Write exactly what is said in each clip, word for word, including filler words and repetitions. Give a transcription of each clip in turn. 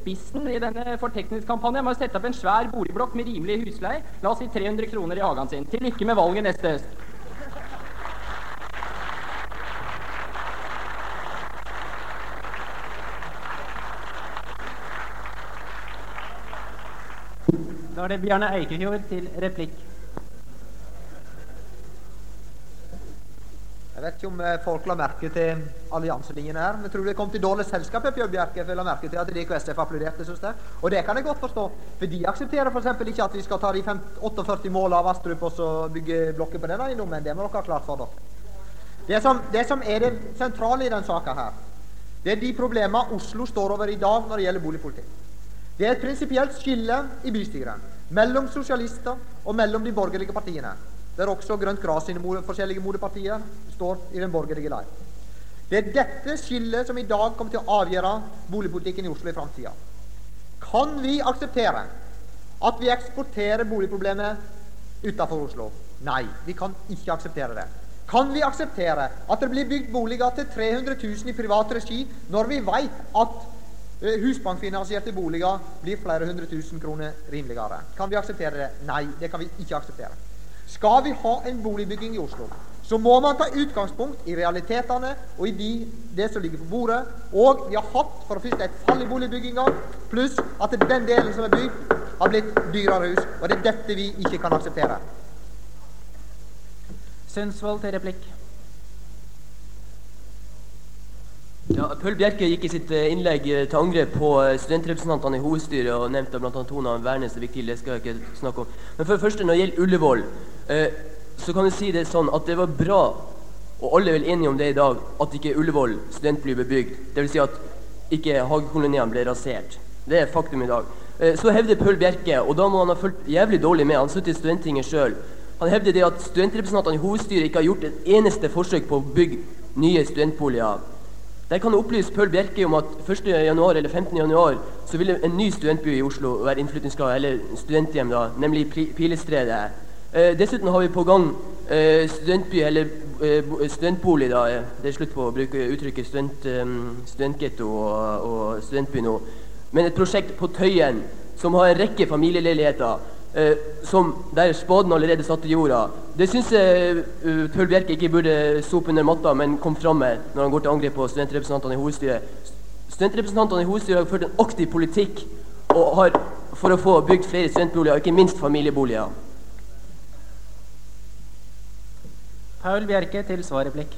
spissen i denne fortekningskampanjen med å sette opp en svær boligblokk med rimelig husleie, la oss si tre hundre kroner i hagen sin. Til lykke med valget neste høst. Da er det Bjarne Eikefjord til replikk. Jeg vet ikke om folk la merke til allianselinjen her, men jeg tror det kom til dårlig selskap i Bjørn Bjerke, for jeg la merke til at D K S F applauderte så sterkt. Og det kan jeg godt forstå, for de aksepterer for eksempel ikke at vi skal ta de åtteogførti mål av Astrup og så bygge blokker på den eiendommen. Det må dere ha klart for dere. Det som, det som er det sentrale i den saken her, det er de problemer Oslo står over i dag når det gjelder boligpolitikk. Det er et prinsipielt skille i bystyret mellom sosialister og mellom de borgerlige partiene, der også Grønt Gras sine mode, forskjellige moderpartier står i den borgerlige leir. Det er dette skillet som i dag kommer til å avgjøre boligpolitikken i Oslo i fremtiden. Kan vi akseptere at vi eksporterer boligproblemet utenfor Oslo? Nei, vi kan ikke akseptere det. Kan vi akseptere at det blir bygd boliger til tre hundre tusen i privat regi, når vi vet at husbankfinansierte boliger blir flere hundre tusen kroner rimeligere? Kan vi akseptere det? Nei, det kan vi ikke akseptere. Skal vi ha en boligbygging i Oslo, så må man ta utgangspunkt i realitetene og i de, det som ligger på bordet. Og vi har hatt for å første et fall i boligbygginga, pluss at den delen som er bygd har blitt dyrere hus, og det er dette vi ikke kan akseptere. Sundsvold til replikk. Ja, Pøl Bjerke gikk i sitt innlegg til angrep på studentrepresentantene i hovedstyret og nevnte blant annet Tona Wærnes er viktig, det skal jeg ikke snakke om. Men for det første, når det gjelder Ullevål, eh, så kan jeg si det sånn at det var bra, og alle er vel enige om det i dag, at ikke Ullevål studentby ble bygd. Det vil si at ikke hagekoloniene ble rasert. Det er faktum i dag. Eh, så hevder Pøl Bjerke, og da må han ha følt jævlig dårlig med, han sitter i studenttinget selv, han hevder det at studentrepresentantene i hovedstyret ikke har gjort et eneste forsøk på å bygge nye studentboliger. Der kan du opplyse Pøl Bjerke om at første januar eller femtende januar så ville en ny studentby i Oslo være innflytningsklar, eller studenthjem da, nemlig Pilestredet. Eh, dessuten har vi på gang eh, studentby, eller eh, studentbolig da, det er slutt på å bruke uttrykket student, eh, studentgetto og, og studentby nå, men et prosjekt på Tøyen som har en rekke familieleiligheter, Uh, som der spaden allerede satt i jorda. Det synes jeg uh, Pøl Bjerke ikke burde sope under matta, men kom frem med når han går til angrep på studentrepresentantene i hovedstyret. Studentrepresentantene i hovedstyret har ført en aktiv politikk og har for å få bygd flere studentboliger, og ikke minst familieboliger. Paul Bjerke til svarreplikk.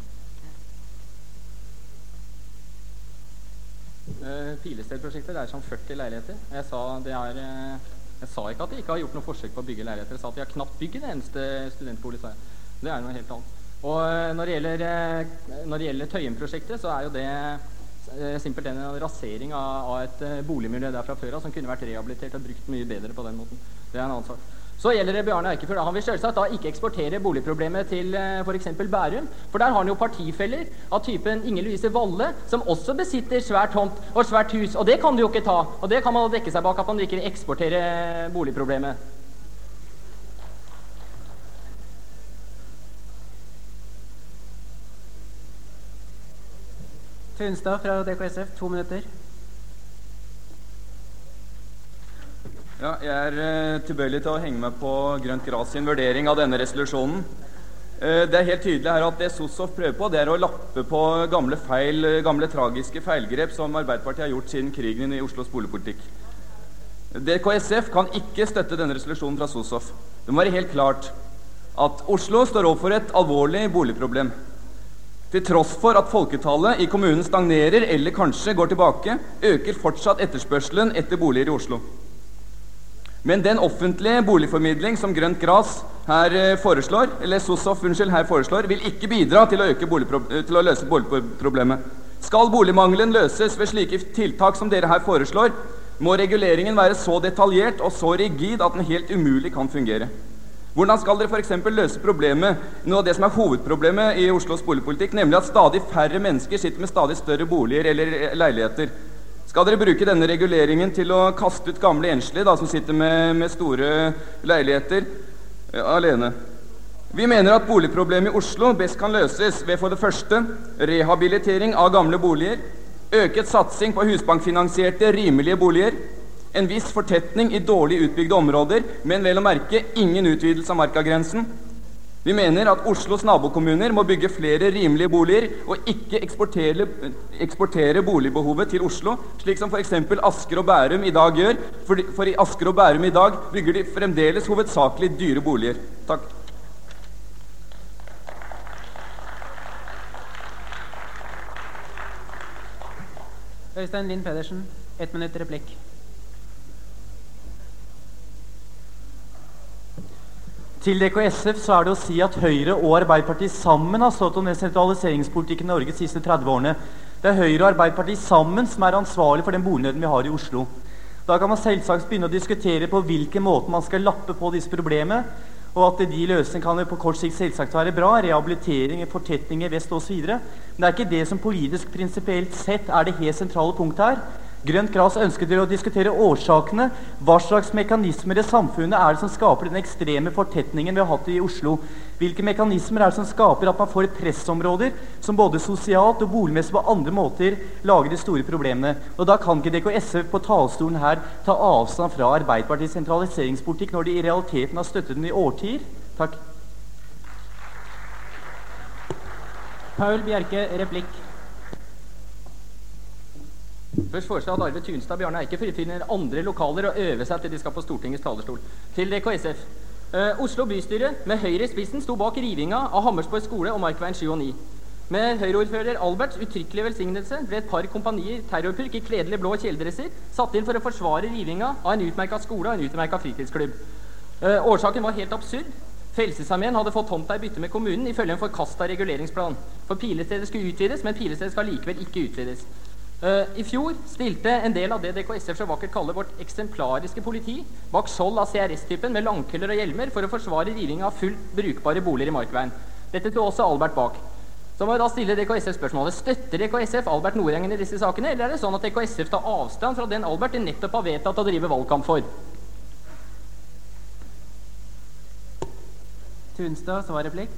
Uh, Pilested-prosjektet, det er som førti leiligheter. Jeg sa det er... Uh Jeg sa ikke at de ikke har gjort noe forsøk på å bygge leiligheter. Jeg sa at de har knapt bygget det eneste studentbolig. Så det er noe helt annet. Og når det gjelder, når det gjelder Tøyen-prosjektet, så er jo det simpelthen en rasering av, av et boligmiljø der fra før av, som kunne vært rehabilitert og brukt mye bedre på den måten. Det er en annen sak. Så gjelder det Bjarne Eikefjord. Han vil selvsagt da ikke eksportere boligproblemet til for eksempel Bærum, for der har han jo partifeller av typen Inger Louise Valle, som også besitter svært tomt og svært hus, og det kan du jo ikke ta, og det kan man dekke seg bak at man ikke vil eksportere boligproblemet. Tunstad fra D K S F, to minutter. Ja, jeg er uh, tilbøyelig til å henge meg på Grønt Gras sin vurdering av denne resolusjonen. Uh, det er helt tydelig her at det Sossoff prøver på, det er å lappe på gamle feil, gamle tragiske feilgrep som Arbeiderpartiet har gjort siden krigen i Oslos boligpolitikk. D K S F kan ikke støtte denne resolusjonen fra Sossoff. Det må være helt klart at Oslo står overfor et alvorlig boligproblem. Til tross for at folketallet i kommunen stagnerer eller kanskje går tilbake, øker fortsatt etterspørselen etter boliger i Oslo. Men den offentlige boligformidling som Grønt Gras her foreslår, eller Sossoff, unnskyld, her foreslår, vil ikke bidra til å, øke til å løse boligproblemet. Skal boligmangelen løses ved slike tiltak som dere her foreslår, må reguleringen være så detaljert og så rigid at den helt umulig kan fungere. Hvordan skal dere for eksempel løse problemet, noe av det som er hovedproblemet i Oslos boligpolitikk, nemlig at stadig færre mennesker sitter med stadig større boliger eller leiligheter? Skal dere bruke denne reguleringen til å kaste ut gamle enslige da, som sitter med, med store leiligheter ja, alene? Vi mener at boligproblemet i Oslo best kan løses ved for det første rehabilitering av gamle boliger, Øket satsing på husbankfinansierte, rimelige boliger. En viss fortetning i dårlig utbygde områder, men vel å merke ingen utvidelse av markagrensen. Vi mener at Oslos nabokommuner må bygge flere rimelige boliger og ikke eksportere, eksportere boligbehovet til Oslo, slik som for eksempel Asker og Bærum i dag gjør, for, for i Asker og Bærum i dag bygger de fremdeles hovedsakelig dyre boliger. Takk. Øystein Lind Pedersen, ett minutt replikk. Til D K S F så er det å si at Høyre og Arbeiderpartiet sammen har stått om den sentraliseringspolitikken i Norge de siste tretti årene. Det er Høyre og Arbeiderpartiet sammen som er ansvarlig for den bolignøden vi har i Oslo. Da kan man selvsagt begynne å diskutere på hvilken måte man skal lappe på disse problemene, og at de løsningene kan på kort sikt selvsagt være bra, rehabilitering, fortetning i vest og så videre. Men det er ikke det som politisk prinsipielt sett er det helt sentrale punktet her. Grønt Gras ønsket å diskutere årsakene. Hva slags mekanismer i samfunnet er det som skaper den ekstreme fortetningen vi har hatt i Oslo? Hvilke mekanismer er det som skaper at man får pressområder som både sosialt og boligmessig på andre måter lager de store problemene? Og da kan ikke D K S F på talerstolen her ta avstand fra Arbeiderpartiets sentraliseringspolitikk når de i realiteten har støttet den i årtier. Takk. Paul Bjerke, replikk. Først foreslår at Arve Tunstad og Bjarne Eikefjord finner andre lokaler og øve seg til de skal på Stortingets talerstol. Til D K S F. Uh, Oslo bystyre med Høyre i spissen sto bak rivinga av Hammersborg skole og Markveien sju og ni. Med Høyreordfører Alberts uttrykkelige velsignelse ble et par kompanier terrorpurk i kledelige blå kjeledresser satt inn for å forsvare rivinga av en utmerket skole og en utmerket fritidsklubb. Uh, årsaken var helt absurd. Frelsesarmeen hadde fått tomta i bytte med kommunen ifølge en forkastet reguleringsplan. For pilestedet skulle utvides, men pilestedet skal likevel ikke utvides. Uh, I fjor stilte en del av det D K S F så vakkert kaller vårt eksemplariske politi bak skjold av C R S-typen med langkøller og hjelmer for å forsvare riving av fullt brukbare boliger i Markveien. Dette sto også Albert bak. Så må jeg da stille D K S F spørsmålet: støtter D K S F Albert Nordengen i disse sakene, eller er det sånn at D K S F tar avstand fra den Albert de nettopp har vedtatt å drive valgkamp for? Tunstad, svarreplikk.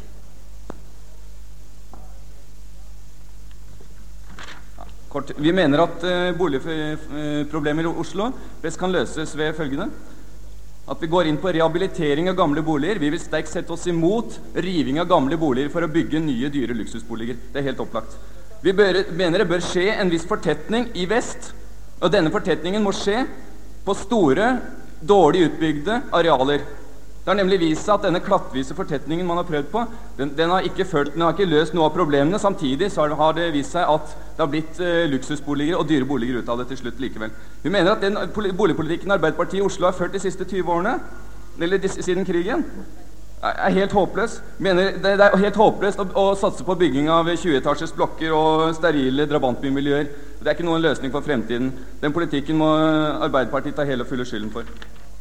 Kort. Vi mener at uh, boligproblemer i Oslo best kan løses ved følgende. At vi går inn på rehabilitering av gamle boliger. Vi vil sterkt sette oss imot riving av gamle boliger for å bygge nye, dyre luksusboliger. Det er helt opplagt. Vi bør, mener det bør skje en viss fortetning i vest, og denne fortetningen må skje på store, dårlig utbygde arealer. Det har nemlig vist seg at denne klattvise fortetningen man har prøvd på, den, den, har, ikke ført, den har ikke løst noe av problemene. Samtidig så har det vist seg at det har blitt eh, luksusboliger og dyre boliger ut av det til slutt likevel. Vi mener at den boligpolitikken Arbeiderpartiet i Oslo har ført de siste tyve årene, eller de, siden krigen, er, er helt håpløs. Mener, det, det er helt håpløst å, å satse på bygging av tjue-etasjes blokker og sterile drabantbymiljøer. Det er ikke noen løsning for fremtiden. Den politikken må Arbeiderpartiet ta hele og fulle skylden for.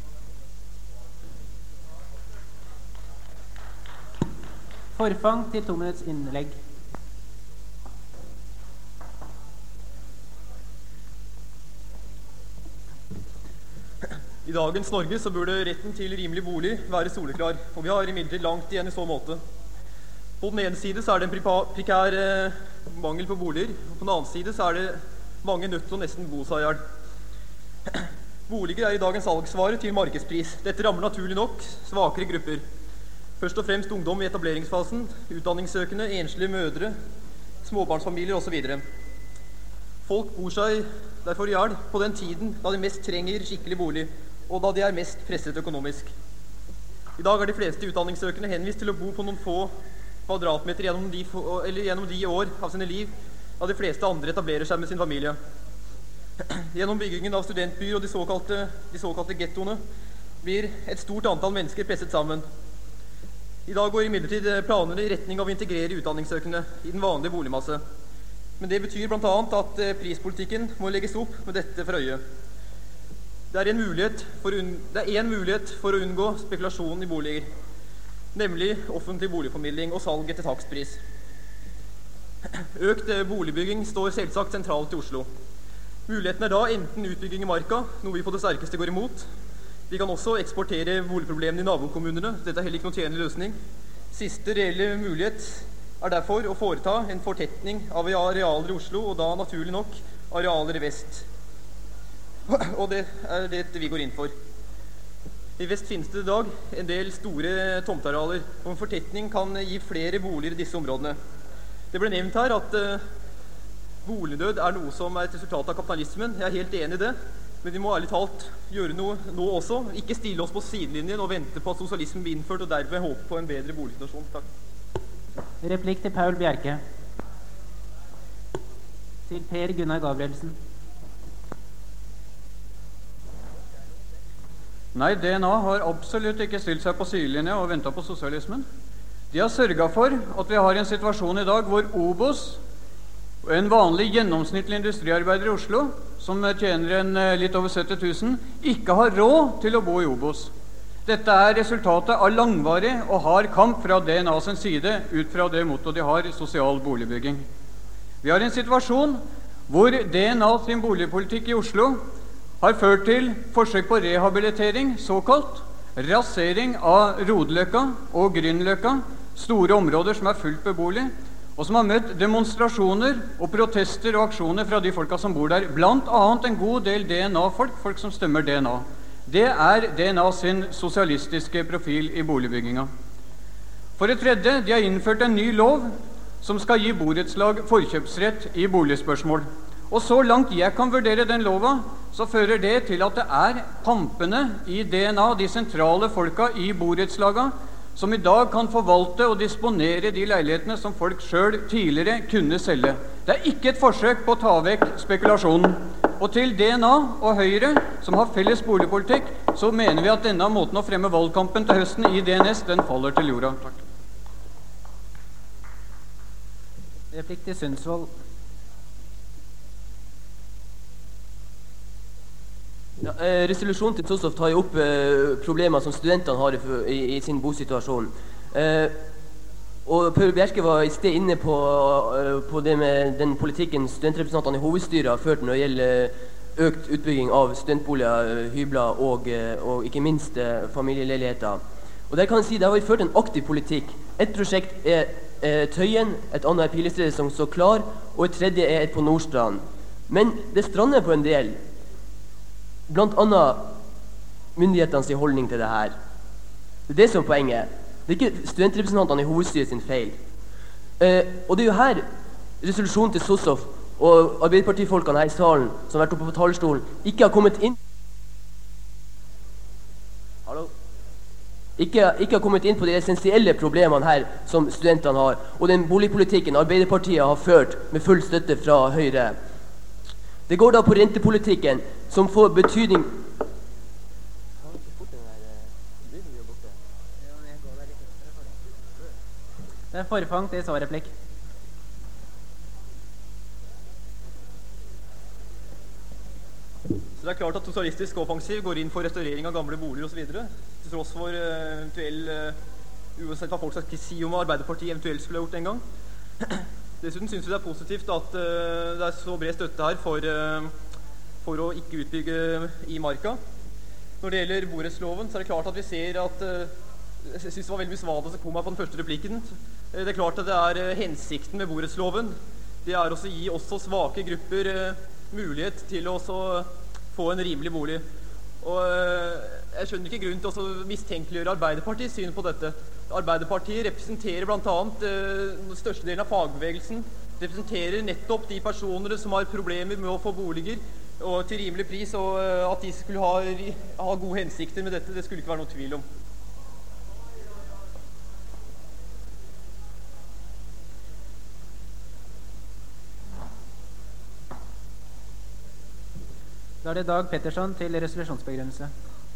Forfang til to minutts innlegg. I dagens Norge så burde retten til rimelig bolig være soleklar, og vi har imidlertid langt igjen i så måte. På den ene side så er det en prekær eh, mangel på boliger, og på den annen side så er det mange nødt til å nesten bo seg i hjel. Boliger er i dagens salgsvare til markedspris. Dette rammer naturlig nok svakere grupper. Først og fremst ungdom i etableringsfasen, utdanningssøkende, enslige mødre, småbarnsfamilier og så videre. Folk bor seg derfor i hjel på den tiden da de mest trenger skikkelig bolig, og da de er mest presset økonomisk. I dag er de fleste utdanningssøkende henvist til å bo på noen få kvadratmeter gjennom de, få, eller gjennom de år av sine liv, da de fleste andre etablerer seg med sin familie. Gjennom byggingen av studentbyer og de såkalte, de såkalte gettoene blir et stort antall mennesker presset sammen. I dag går imidlertid planene i retning av å integrere utdanningssøkende i den vanlige boligmasse. Men det betyr blant annet at prispolitikken må legges opp med dette for øye. Det er en mulighet for, det er en mulighet for å unngå spekulasjon i boliger, nemlig offentlig boligformidling og salg etter takstpris. Økt boligbygging står selvsagt sentralt i Oslo. Muligheten er da enten utbygging i marka, noe vi på det sterkeste går imot. Vi kan også eksportere boligproblemene i nabokommunene. Dette er heller ikke noen tjenlig løsning. Siste reelle mulighet er derfor å foreta en fortetning av arealer i Oslo, og da naturlig nok arealer i vest. Og det er det vi går inn for. I vest finnes det i dag en del store tomtearealer, og en fortetning kan gi flere boliger i disse områdene. Det ble nevnt her at uh, bolignød er noe som er et resultat av kapitalismen. Jeg er helt enig i det, men vi må ærlig talt gjøre noe nå også. Ikke stille oss på sidelinjen og vente på at sosialismen blir innført, og derved håpe på en bedre boligsituasjon. Takk. Replikk til Paul Bjerke. Til Per Gunnar Gabrielsen. Nei, D N A har absolutt ikke stilt seg på sidelinje og ventet på sosialismen. De har sørget for at vi har en situasjon i dag hvor Obos, en vanlig gjennomsnittlig industriarbeider i Oslo, som tjener en litt over sytti tusen, ikke har råd til å bo i Obos. Dette er resultatet av langvarig og hard kamp fra D N A sin side ut fra det motto de har, sosial boligbygging. Vi har en situasjon hvor D N A sin boligpolitikk i Oslo har ført til forsøk på rehabilitering, såkalt rasering av Rodeløkka og Grünerløkka, store områder som er fullt beboelig, og som har møtt demonstrasjoner og protester og aksjoner fra de folka som bor der, blant annet en god del D N A-folk, folk som stemmer D N A. Det er D N A sin sosialistiske profil i boligbygginga. For det tredje, de har innført en ny lov som skal gi borettslag forkjøpsrett i boligspørsmål. Og så langt jeg kan vurdere den lova, så fører det til at det er pampene i D N A, de sentrale folka i borettslaga, som i dag kan forvalte og disponere de leilighetene som folk selv tidligere kunne selge. Det er ikke et forsøk på å ta vekk spekulasjonen. Og til D N A og Høyre, som har felles boligpolitikk, så mener vi at denne måten å fremme valgkampen til høsten i D N S, den faller til jorda. Takk. Replikk til Sundsvold. Ja, eh, resolusjonen til Sosoft tar jo opp eh, problemer som studentene har i, i, i sin bosituasjon. Eh, og Paul Bjerke var i sted inne på, eh, på det med den politikken studentrepresentantene i hovedstyret har ført når det gjelder økt utbygging av studentboliger, hybler og, og ikke minst eh, familieleiligheter. Og der kan jeg si det har vært ført en aktiv politikk. Et prosjekt er eh, Tøyen, et annet er Pilestredet som står klar, og et tredje er et på Nordstrand. Men det strander på en del. Blant annet myndighetenes holdning til det her. Det er det som er poenget. Det er ikke studentrepresentantene i hovedstyret sin feil. Eh, og det er jo her resolusjonen til Sosof og Arbeiderpartifolkene her i salen som har vært oppe på talerstolen, ikke har kommet inn Hallo? Ikke, ikke har kommet inn på de essensielle problemene her som studentene har, og den boligpolitikken Arbeiderpartiet har ført med full støtte fra Høyre. Det går da på rentepolitikken, som får betydning. Det er forfang til svarreplikk. Så det er klart at sosialistisk offensiv går inn for restaurering av gamle boliger og så videre, til tross for uh, eventuell, uh, uansett hva folk skal si om hva Arbeiderpartiet eventuelt skulle ha gjort en gang. Dessuten synes vi det er positivt at uh, det er så bred støtte her for, uh, for å ikke utbygge i marka. Når det gjelder borettsloven, så er det klart at vi ser at uh, jeg synes det var veldig mye svada som kom her på den første replikken. Uh, det er klart at det er uh, hensikten med borettsloven. Det er også å gi også svake grupper uh, mulighet til å også få en rimelig bolig. Og uh, jeg skjønner ikke grunn til å mistenkeliggjøre Arbeiderpartiets syn på dette. Arbeiderpartiet representerer blant annet uh, den største delen av fagbevegelsen, representerer nettopp de personer som har problemer med å få boliger og til rimelig pris, og uh, at de skulle ha, ha gode hensikter med dette, det skulle ikke være noe tvil om. Da er det Dag Petterson til resolusjonsbegrunnelse.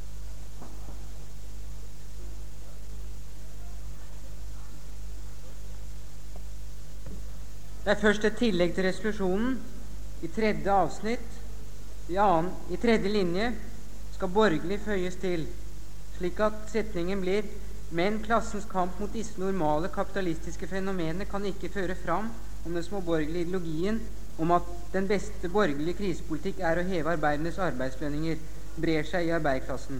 Det er først et tillegg til resolusjonen. I tredje avsnitt, i, annen, i tredje linje, skal borgerlig føyes til, slik at setningen blir: men klassens kamp mot disse normale kapitalistiske fenomenene kan ikke føre fram om den småborgerlige ideologien om at den beste borgerlige krisepolitikk er å heve arbeidernes arbeidslønninger, brer seg i arbeiderklassen.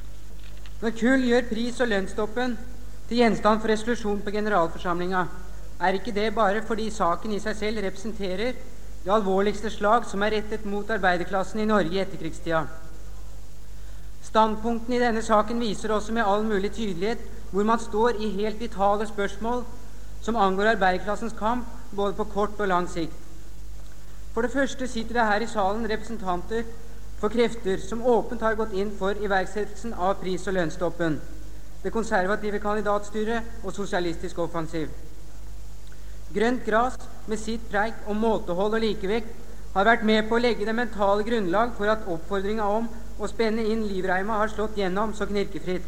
Når Kull gjør pris- og lønnsstoppen til gjenstand for resolusjon på generalforsamlinga, er ikke det bare fordi saken i seg selv representerer det alvorligste slag som er rettet mot arbeiderklassen i Norge i etterkrigstida. Standpunktene i denne saken viser også med all mulig tydelighet hvor man står i helt vitale spørsmål som angår arbeiderklassens kamp både på kort og lang sikt. For det første sitter det her i salen representanter for krefter som åpent har gått inn for iverksettelsen av pris- og lønnsstoppen, det konservative kandidatstyret og sosialistisk offensiv. Grønt gras med sitt preik om måtehold og likevekt har vært med på å legge det mentale grunnlag for at oppfordringen om å spenne inn livreima har slått gjennom så knirkefritt.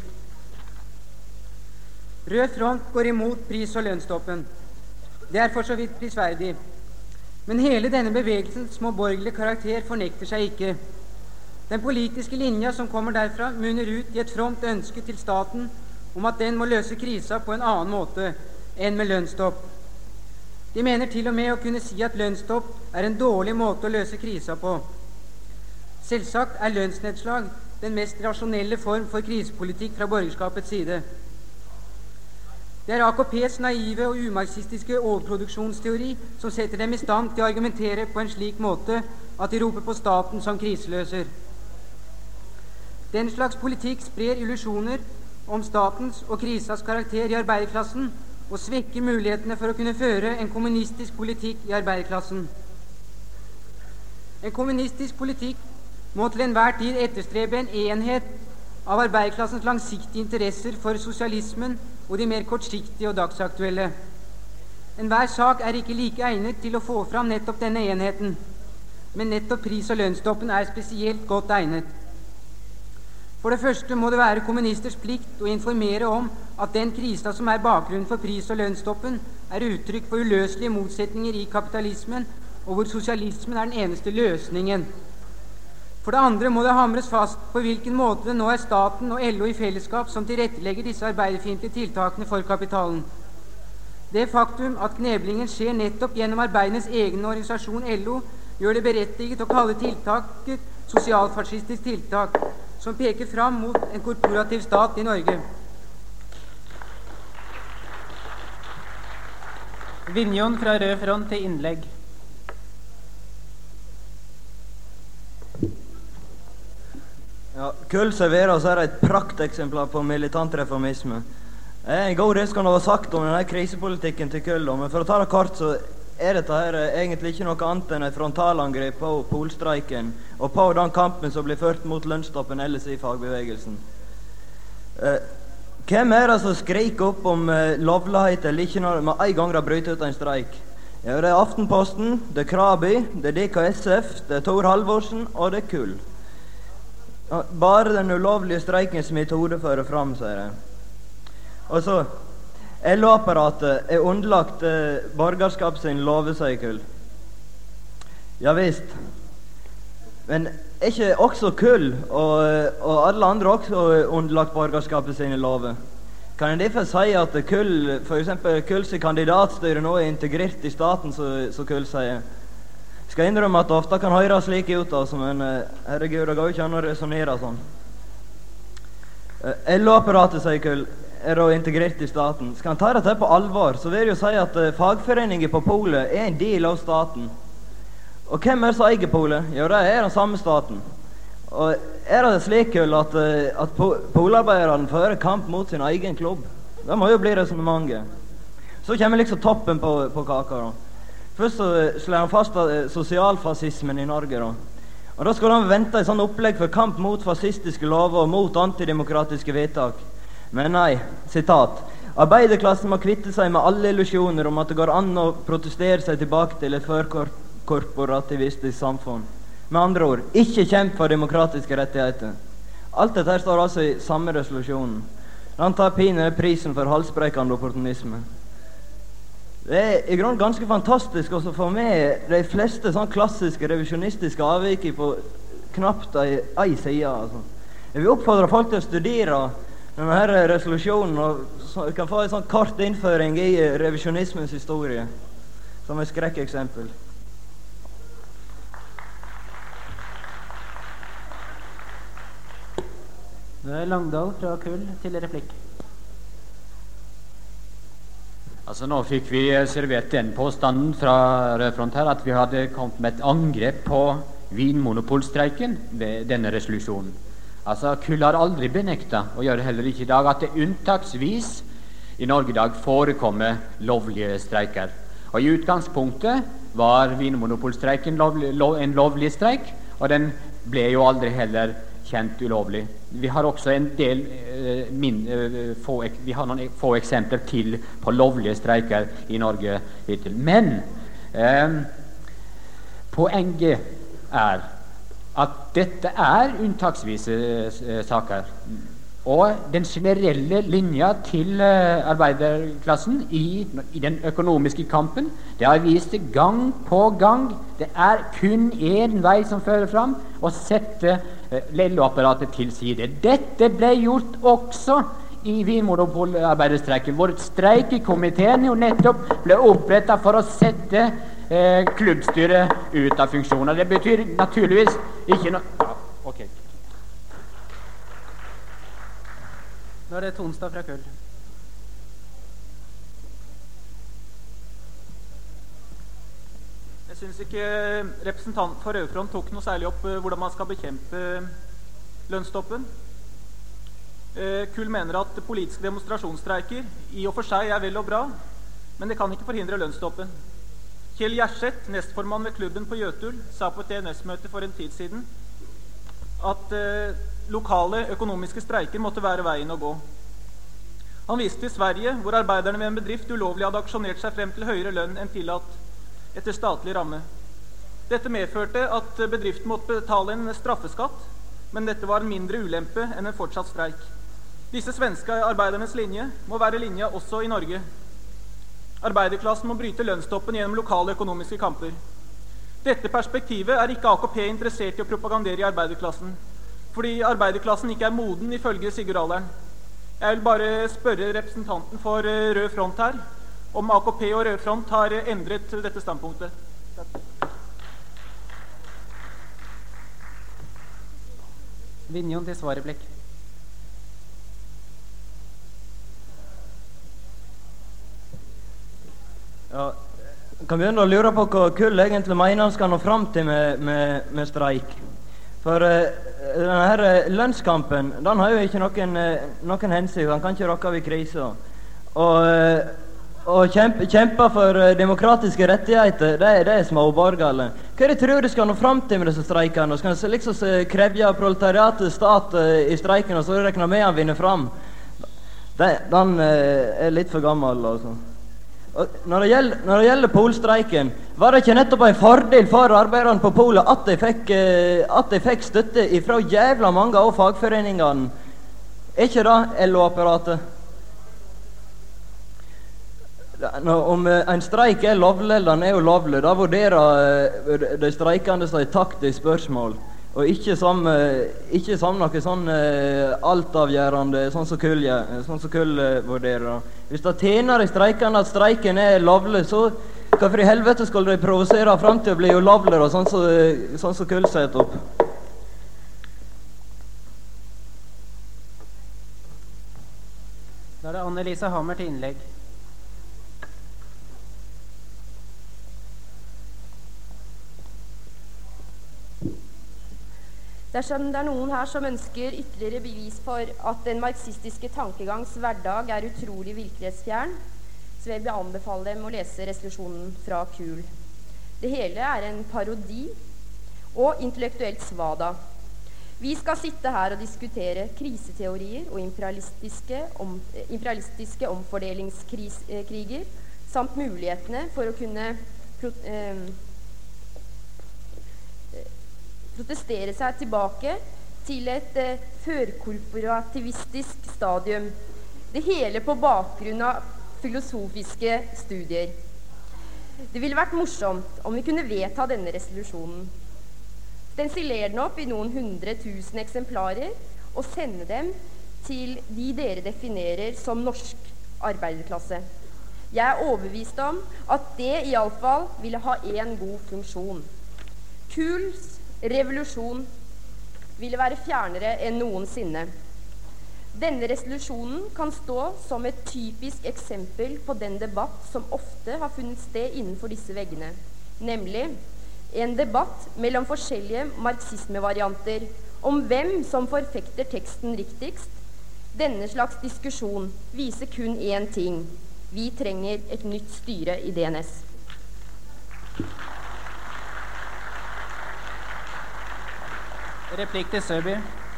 Rød front går imot pris- og lønnsstoppen. Det er for så vidt prisverdig. Men hele denne bevegelsens små borgerlige karakter fornekter seg ikke. Den politiske linja som kommer derfra munner ut i et fromt ønske til staten om at den må løse krisa på en annen måte enn med lønnsstopp. De mener til og med å kunne si at lønnsstopp er en dårlig måte å løse krisa på. Selvsagt er lønnsnedslag den mest rasjonelle form for krisepolitikk fra borgerskapets side. Det er A K P's naive og umarxistiske overproduksjonsteori som setter dem i stand til å argumentere på en slik måte at de roper på staten som kriseløser. Den slags politikk sprer illusjoner om statens og krisas karakter i arbeiderklassen og svekker mulighetene for å kunne føre en kommunistisk politikk i arbeiderklassen. En kommunistisk politikk må til enhver tid etterstrebe en enhet av arbeiderklassens langsiktige interesser for sosialismen og de mer kortsiktige og dagsaktuelle. Enhver sak er ikke like egnet til å få fram nettopp denne enheten, men nettopp pris- og lønnsstoppen er spesielt godt egnet. For det første må det være kommunisters plikt å informere om at den krisa som er bakgrunnen for pris- og lønnsstoppen, er uttrykk for uløselige motsetninger i kapitalismen, og hvor sosialismen er den eneste løsningen. For det andre må det hamres fast på hvilken måte det nå er staten og L O i fellesskap som tilrettelegger disse arbeiderfiendtlige tiltakene for kapitalen. Det faktum at kneblingen skjer nettopp gjennom arbeidernes egen organisasjon L O, gjør det berettiget å kalle tiltaket sosialfascistisk tiltak, som peker fram mot en korporativ stat i Norge. Vinjon fra Rød Front til innlegg. Ja, Kull serverer oss her et prakteksemplar på militant reformisme. En god del kan det være sagt om denne krisepolitikken til Kull, men for å ta det kort, så er dette her egentlig ikke noe annet enn et frontalangrep på polstreiken og på den kampen som blir ført mot lønnsstoppen ellers i fagbevegelsen. Eh, hvem er det som skriker opp om eh, lovlighet eller ikke når med en gang det bryter ut en streik? Ja, det er Aftenposten, det er Krabi, det er D K S F, det er Tor Halvorsen og det er Kull. Ja, bare den ulovlige streikens metode fører fram, sier jeg. Og så L O-apparatet er underlagt eh, borgerskap sin love, sier Kull. Ja visst. Men er ikke også Kull og, og alle andre også underlagt borgerskapet sine lover? Kan en derfor si at Kull, for eksempel Kulls kandidatstyre nå er integrert i staten, så Kull sier? Skal innrømme at det ofte kan høres slik ut, altså, men herregud, det går jo ikke an å resonere sånn. L O-apparatet, sier Kull, er da integrert i staten. Skal han ta dette på alvor, så vil jeg jo si at uh, fagforeningen på polet er en del av staten. Og hvem er det som eier polet? Jo, det er den samme staten. Og er det slik, Kull, at, uh, at po polarbeiderne fører kamp mot sin egen klubb? Det må jo bli resonnementet. Så kommer liksom toppen på, på kaka, da. Først så slår han fast uh, sosialfascismen i Norge, da. Og da skal han vente et sånn opplegg for kamp mot fascistiske lover og mot antidemokratiske vedtak. Men nei, sitat, arbeiderklassen må kvitte seg med alle illusjoner om at det går an å protestere seg tilbake til et førkorporativistisk samfunn. Med andre ord, ikke kjemp for demokratiske rettigheter. Alt dette her står altså i samme resolusjonen. Han tar pinlig prisen for halsbrekkende opportunisme. Det er i grunnen ganske fantastisk å få med de fleste sånn klassiske revisjonistiske avvik på knapt ei, ei side. Altså. Jeg vil oppfordre folk til å studere denne her resolusjonen, og så kan få en sånn kort innføring i revisjonismens historie, som et skrekkeksempel. Det er Langdal fra Kull til replikk. Altså Nå fikk vi servert den påstanden fra Rød Front her at vi hadde kommet med et angrep på vinmonopolstreiken ved denne resolusjonen. Altså Kull har aldri benektet, og gjør det heller ikke i dag, at det unntaksvis i Norge i dag forekommer lovlige streiker. Og i utgangspunktet var vinmonopolstreiken lovlig, lov, en lovlig streik, og den ble jo aldri heller kjent ulovlig. Vi har også en del eh, min, eh, få, vi har noen få eksempler til på lovlige streiker i Norge hittil. Men eh, poenget er at dette er unntaksvise eh, saker. Og den generelle linja til uh, arbeiderklassen i, i den økonomiske kampen, det har vist det gang på gang. Det er kun én vei som fører fram, å sette uh, L O-apparatet til side. Dette ble gjort også i vinmonopolarbeiderstreiken, hvor streikekomiteen jo nettopp ble opprettet for å sette uh, klubbstyret ut av funksjoner. Det betyr naturligvis ikke noe... Ja, ok. Nå er det Tonstad fra Kull. Jeg synes ikke representanten for Rødfront tok noe særlig opp uh, hvordan man skal bekjempe lønnsstoppen. Uh, Kull mener at politiske demonstrasjonsstreiker i og for seg er vel og bra, men det kan ikke forhindre lønnsstoppen. Kjell Gjerseth, nestformann ved klubben på Jøtul, sa på et D N S-møte for en tid siden at uh, lokale økonomiske streiker måtte være veien å gå. Han viste til Sverige, hvor arbeiderne ved en bedrift ulovlig hadde aksjonert seg frem til høyere lønn enn tillatt etter statlig ramme. Dette medførte at bedriften måtte betale en straffeskatt, men dette var en mindre ulempe enn en fortsatt streik. Disse svenske arbeidernes linje må være linja også i Norge. Arbeiderklassen må bryte lønnstoppen gjennom lokale økonomiske kamper. Dette perspektivet er ikke A K P interessert i å propagandere i arbeiderklassen, fordi arbeiderklassen ikke er moden ifølge Sigurd Alderen. Jeg vil bare spørre representanten for Rød Front her om A K P og Rød Front har endret dette standpunktet. Takk. Vinjon til svarreplikk. Ja, kan begynne å lure på hva Kull egentlig mener han skal nå fram til med, med, med streik. For uh, denne her uh, lønnskampen, den har jo ikke noen, uh, noen hensikt, han kan ikke rokke ved krisa. Og, uh, og kjempe, kjempe for uh, demokratiske rettigheter, det, det er småborgerlig. Hva er det tror du skal nå fram til med disse streikene? Skal han liksom uh, krevje proletariatets stat uh, i streiken, og så rekner med han vinner fram? Den, den uh, er litt for gammel, altså. Og når det gjelder, når det gjelder polstreiken, var det ikke nettopp en fordel for arbeiderne på Polet at de fikk, eh, at de fikk støtte ifra jævla mange av fagforeningene? Er ikke det L O-apparatet? Om eh, en streik er lovlig, den er jo lovlig, da vurderer eh, de streikende seg et taktisk spørsmål, og ikke som, eh, ikke som noe sånn eh, altavgjørende, sånn som Kull, sånn som Kull eh, vurderer. Hvis det tjener i streikene at streiken er lovlig, så hvorfor i helvete skulle de provosere frem til å bli ulovligere, sånn som sånn så Kull setter opp? Da er det Anne-Lise Hammer til innlegg. Dersom det er noen her som ønsker ytterligere bevis for at den marxistiske tankegangs hverdag er utrolig virkelighetsfjern, så vil jeg anbefale dem å lese resolusjonen fra Kuhl. Det hele er en parodi og intellektuelt svada. Vi skal sitte her og diskutere kriseteorier og imperialistiske, om, imperialistiske omfordelingskriger, samt mulighetene for å kunne pro, eh, protestere seg tilbake til et eh, førkorporativistisk stadium. Det hele på bakgrunn av filosofiske studier. Det ville vært morsomt om vi kunne vedta denne resolusjonen. Stensiler den opp i noen hundre tusen eksemplarer og sende dem til de dere definerer som norsk arbeiderklasse. Jeg er overbevist om at det i alle fall ville ha en god funksjon. Kuhls revolusjon ville være fjernere enn noensinne. Denne resolusjonen kan stå som et typisk eksempel på den debatt som ofte har funnet sted innenfor disse veggene, nemlig en debatt mellom forskjellige marxismevarianter om hvem som forfekter teksten riktigst. Denne slags diskusjon viser kun én ting: vi trenger et nytt styre i D N S. Replikk til Søby.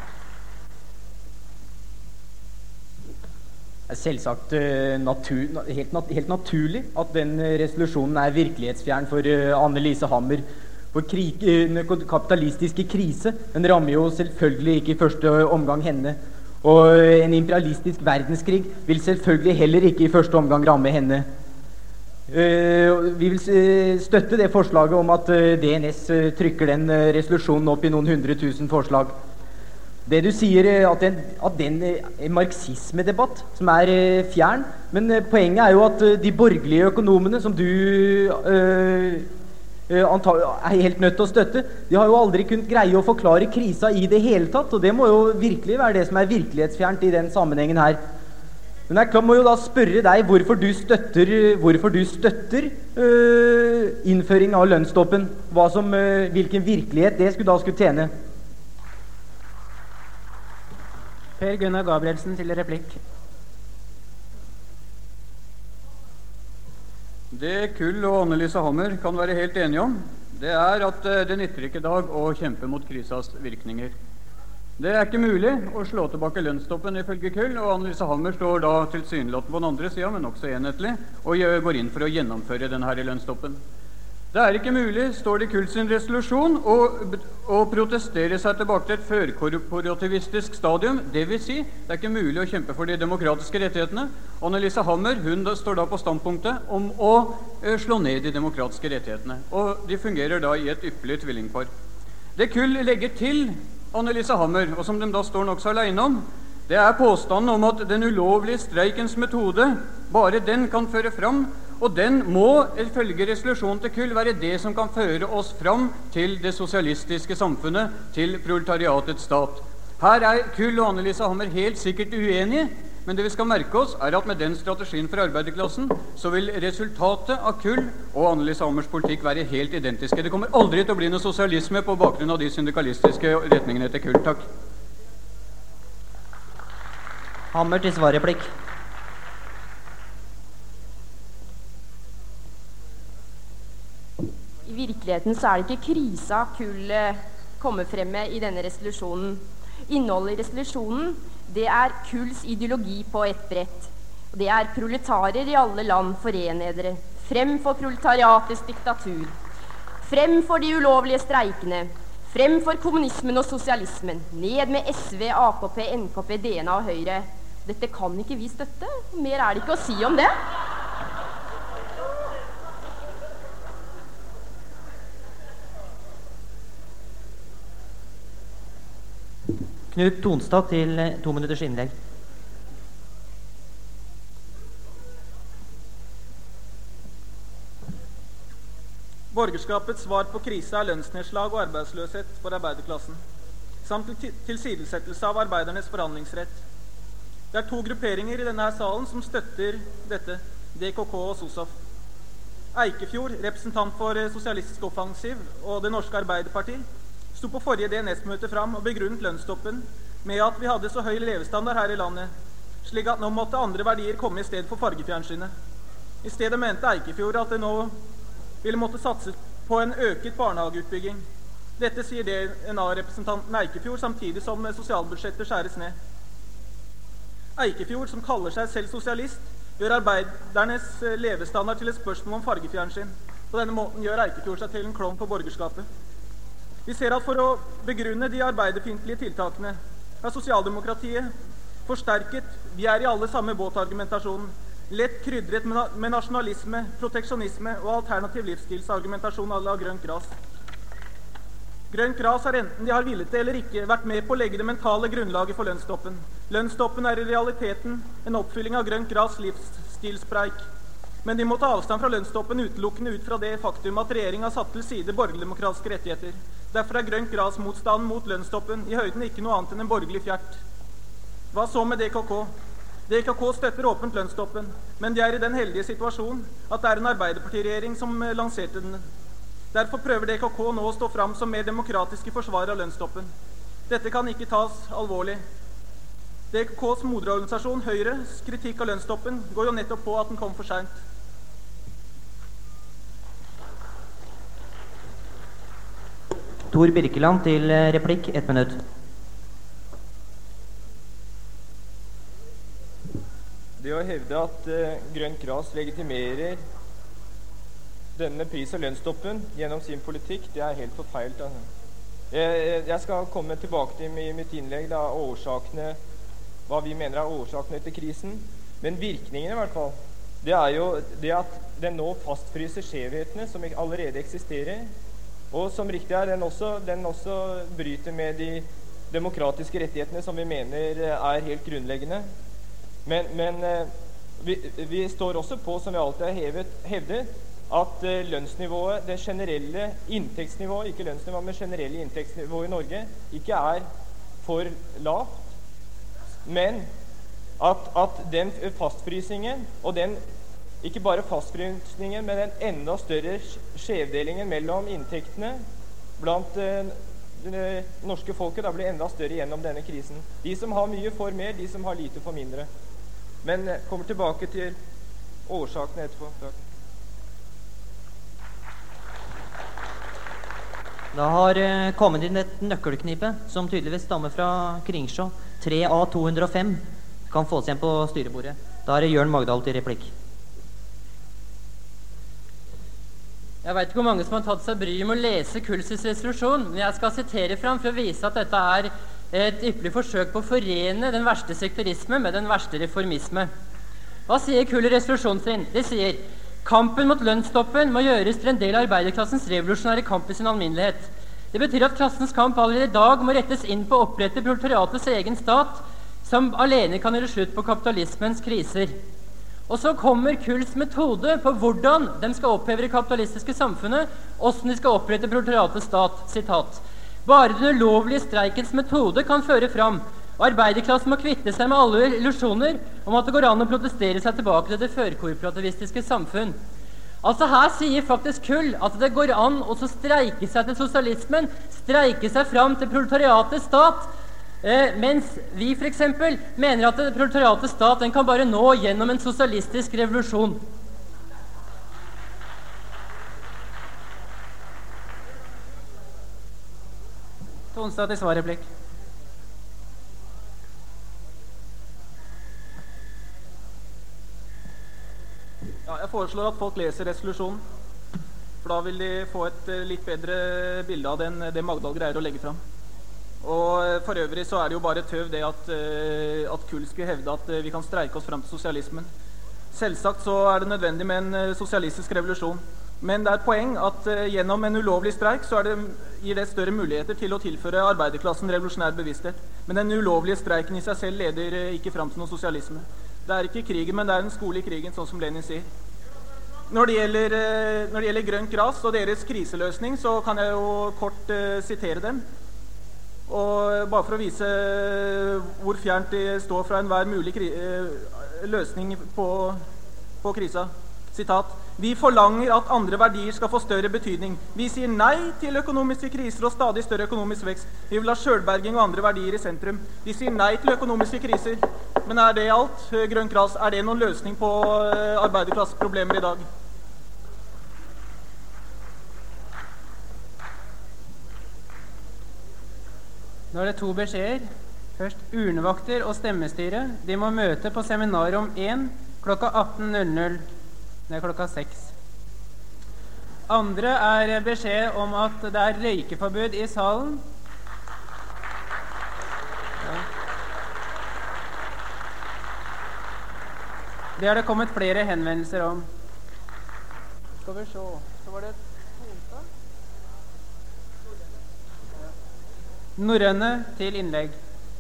Det er selvsagt uh, natur, helt, nat helt naturlig at den uh, resolusjonen er virkelighetsfjern for uh, Anne-Lise Hammer. For krig, uh, den kapitalistiske krise, den rammer jo selvfølgelig ikke i første omgang henne. Og uh, en imperialistisk verdenskrig vil selvfølgelig heller ikke i første omgang ramme henne. Uh, vi vil uh, støtte det forslaget om at uh, D N S uh, trykker den uh, resolusjonen opp i noen hundre tusen forslag. Det du sier, at den, at den er marxismedebatt som er eh, fjern, men eh, poenget er jo at eh, de borgerlige økonomene som du eh, eh, er helt nødt til å støtte, de har jo aldri kunnet greie å forklare krisa i det hele tatt, og det må jo virkelig være det som er virkelighetsfjernt i den sammenhengen her. Men jeg må jo da spørre deg hvorfor du støtter, hvorfor du støtter eh, innføring av lønnsstoppen, hva som, eh, hvilken virkelighet det skulle da skulle tjene. Per Gunnar Gabrielsen til replikk. Det Kull og Anne-Lise Hammer kan være helt enige om, det er at det nytter ikke i dag å kjempe mot krisas virkninger. Det er ikke mulig å slå tilbake lønnsstoppen ifølge Kull, og Anne-Lise Hammer står da tilsynelatende på den andre siden, men også enhetlig, og går inn for å gjennomføre denne her lønnsstoppen. Det er ikke mulig, står det i Kull sin resolusjon, å, å protestere seg tilbake til et førkorporativistisk stadium. Det vil si, det er ikke mulig å kjempe for de demokratiske rettighetene. Anne-Lise Hammer, hun da, står da på standpunktet om å eh, slå ned de demokratiske rettighetene. Og de fungerer da i et ypperlig tvillingpar. Det Kull legger til Anne-Lise Hammer, og som de da står nokså alene om, det er påstanden om at den ulovlige streikens metode, bare den kan føre fram. Og den må, ifølge resolusjonen til Kull, være det som kan føre oss fram til det sosialistiske samfunnet, til proletariatets stat. Her er Kull og Anne-Lise Hammer helt sikkert uenige, men det vi skal merke oss er at med den strategien for arbeiderklassen, så vil resultatet av Kull og Anne-Lise Hammers politikk være helt identiske. Det kommer aldri til å bli noe sosialisme på bakgrunn av de syndikalistiske retningene til Kull. Takk. Hammer til svarreplikk. I virkeligheten så er det ikke krisa Kull kommer frem med i denne resolusjonen. Innholdet i resolusjonen, det er Kulls ideologi på ett brett. Det er proletarer i alle land, forene dere. Frem for proletariatets diktatur. Frem for de ulovlige streikene. Frem for kommunismen og sosialismen. Ned med S V, A K P, N K P, D N A og Høyre. Dette kan ikke vi støtte. Mer er det ikke å si om det. Knut Tonstad til to minutters innlegg. Borgerskapets svar på krise er lønnsnedslag og arbeidsløshet for arbeiderklassen, samt til tilsidesettelse av arbeidernes forhandlingsrett. Det er to grupperinger i denne salen som støtter dette, D K K og SOSAF. Eikefjord, representant for Sosialistisk Offensiv og Det Norske Arbeiderparti, sto på forrige D N S-møte fram og begrunnet lønnsstoppen med at vi hadde så høy levestandard her i landet, slik at nå måtte andre verdier komme i sted for fargefjernsynet. I stedet mente Eikefjord at det nå ville måtte satse på en øket barnehageutbygging. Dette sier D N A-representanten Eikefjord samtidig som sosialbudsjettet skjæres ned. Eikefjord, som kaller seg selv sosialist, gjør arbeidernes levestandard til et spørsmål om fargefjernsyn. På denne måten gjør Eikefjord seg til en klovn på borgerskapet. Vi ser at for å begrunne de arbeiderfiendtlige tiltakene har sosialdemokratiet forsterket vi er i alle samme båtargumentasjonen, lett krydret med nasjonalisme, proteksjonisme og alternativ livsstilsargumentasjon à la grønt gras. Grønt gras har enten de har villet det eller ikke vært med på å legge det mentale grunnlaget for lønnsstoppen. Lønnsstoppen er i realiteten en oppfylling av grønt gras livsstilspreik. Men de må ta avstand fra lønnsstoppen utelukkende ut fra det faktum at regjeringen har satt til side borgerlig-demokratiske rettigheter. Derfor er grønt gras motstanden mot lønnsstoppen i høyden ikke noe annet enn en borgerlig fjert. Hva så med D K K? D K K støtter åpent lønnsstoppen, men de er i den heldige situasjon at det er en Arbeiderpartiregjering som lanserte den. Derfor prøver D K K nå å stå fram som mer demokratiske forsvarere av lønnsstoppen. Dette kan ikke tas alvorlig. D K Ks moderorganisasjon Høyres kritikk av lønnsstoppen går jo nettopp på at den kom for sent. Tor Birkeland til replikk, ett minutt. Det å hevde at uh, Grønt Gras legitimerer denne pris- og lønnsstoppen gjennom sin politikk, det er helt forfeilt. Altså. Jeg, jeg skal komme tilbake til i mitt innlegg da, årsakene, hva vi mener er årsakene til krisen. Men virkningen i hvert fall, det er jo det at den nå fastfryser skjevhetene som allerede eksisterer, og som riktig er, den også, den også bryter med de demokratiske rettighetene som vi mener er helt grunnleggende. Men, men vi, vi står også på, som vi alltid har hevet, hevdet, at lønnsnivået, det generelle inntektsnivået, ikke lønnsnivået, men generelle inntektsnivået i Norge, ikke er for lavt. Men at, at den fastfrysingen, og den, ikke bare fastfrysningen, men den enda større skjevdelingen mellom inntektene blant det norske folket, da blir enda større gjennom denne krisen. De som har mye får mer, de som har lite får mindre. Men jeg kommer tilbake til årsakene etterpå. Takk. Da har eh, kommet inn et nøkkelknipe som tydeligvis stammer fra Kringsjå. tre A to hundre og fem kan fås igjen på styrebordet. Da er det Jørn Magdal til replikk. Jeg vet ikke hvor mange som har tatt seg bry med å lese Kullsys resolusjon, men jeg skal sitere fram for å vise at dette er et ypperlig forsøk på å forene den verste sektorisme med den verste reformisme. Hva sier Kull i resolusjonen sin? De sier kampen mot lønnsstoppen må gjøres til en del av arbeiderklassens revolusjonære kamp i sin alminnelighet. Det betyr at klassens kamp allerede i dag må rettes inn på å opprette proletariatets egen stat, som alene kan gjøre slutt på kapitalismens kriser. Og så kommer Kulls metode på hvordan de skal oppheve det kapitalistiske samfunnet, hvordan de skal opprette proletariatets stat. Sitat. Bare den ulovlige streikens metode kan føre fram, og arbeiderklassen må kvitte seg med alle illusjoner om at det går an å protestere seg tilbake til det førkorporativistiske samfunn. Altså her sier faktisk Kull at det går an å streike seg til sosialismen, streike seg fram til proletariatets stat, eh, mens vi for eksempel mener at det proletariatets stat den kan bare nå gjennom en sosialistisk revolusjon. Onsdag til svarreplikk. Ja, jeg foreslår at folk leser resolusjonen, for da vil de få et litt bedre bilde av den, det Magdal greier å legge fram. Og for øvrig så er det jo bare tøv det at, at Kull skulle hevde at vi kan streike oss frem til sosialismen. Selvsagt så er det nødvendig med en sosialistisk revolusjon. Men det er et poeng at uh, gjennom en ulovlig streik så er det, gir det større muligheter til å tilføre arbeiderklassen revolusjonær bevissthet. Men den ulovlige streiken i seg selv leder uh, ikke frem til noen sosialisme. Det er ikke krigen, men det er en skole i krigen, sånn som Lenin sier. Når det gjelder, uh, når det gjelder Grønt Gras og deres kriseløsning, så kan jeg jo kort uh, sitere dem. Og bare for å vise hvor fjernt de står fra enhver mulig kri uh, løsning på, på krisa. Sitat. Vi forlanger at andre verdier skal få større betydning. Vi sier nei til økonomiske kriser og stadig større økonomisk vekst. Vi vil ha selvberging og andre verdier i sentrum. Vi sier nei til økonomiske kriser. Men er det alt, Grønt Gras? Er det noen løsning på arbeiderklasseproblemer i dag? Nå er det to beskjeder. Først urnevakter og stemmestyre. De må møte på seminar om én klokka atten null null. Det er klokka seks. Andre er beskjed om at det er røykeforbud i salen. Ja. Det har det kommet flere henvendelser om. Skal vi se. Så var det Tonstad. Norrøne til innlegg.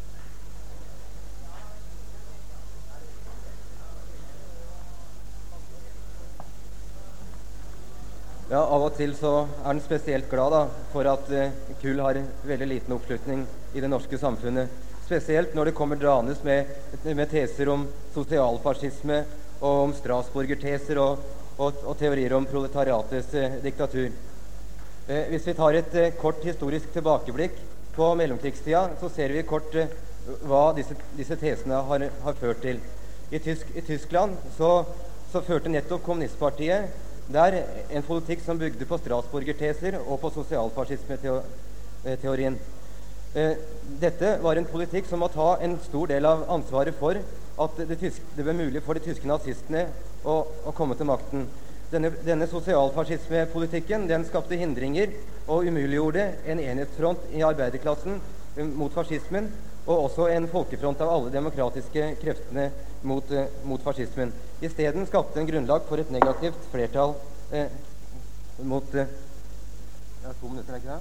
Ja, av og til så er den spesielt glad da, for at uh, Kull har veldig liten oppslutning i det norske samfunnet. spesielt når det kommer dranes med, med teser om sosialfascisme og om Strasburger-teser og, og, og teorier om proletariatets eh, diktatur. Eh, hvis vi tar et eh, kort historisk tilbakeblikk på mellomkrigstida, så ser vi kort eh, hva disse, disse tesene har, har ført til. I, Tysk, i Tyskland så, så førte nettopp kommunistpartiet der en politikk som bygde på Strasburger-teser og på sosialfascisme-teorien. Eh, dette var en politikk som må ta en stor del av ansvaret for at det, tysk, det ble mulig for de tyske nazistene å, å komme til makten. Denne, denne sosialfascisme-politikken den skapte hindringer og umuliggjorde en enhetsfront i arbeiderklassen eh, mot fascismen, og også en folkefront av alle demokratiske kreftene mot, eh, mot fascismen. I stedet skapte en grunnlag for et negativt flertall eh, mot eh, ja, to minutter, ikke det?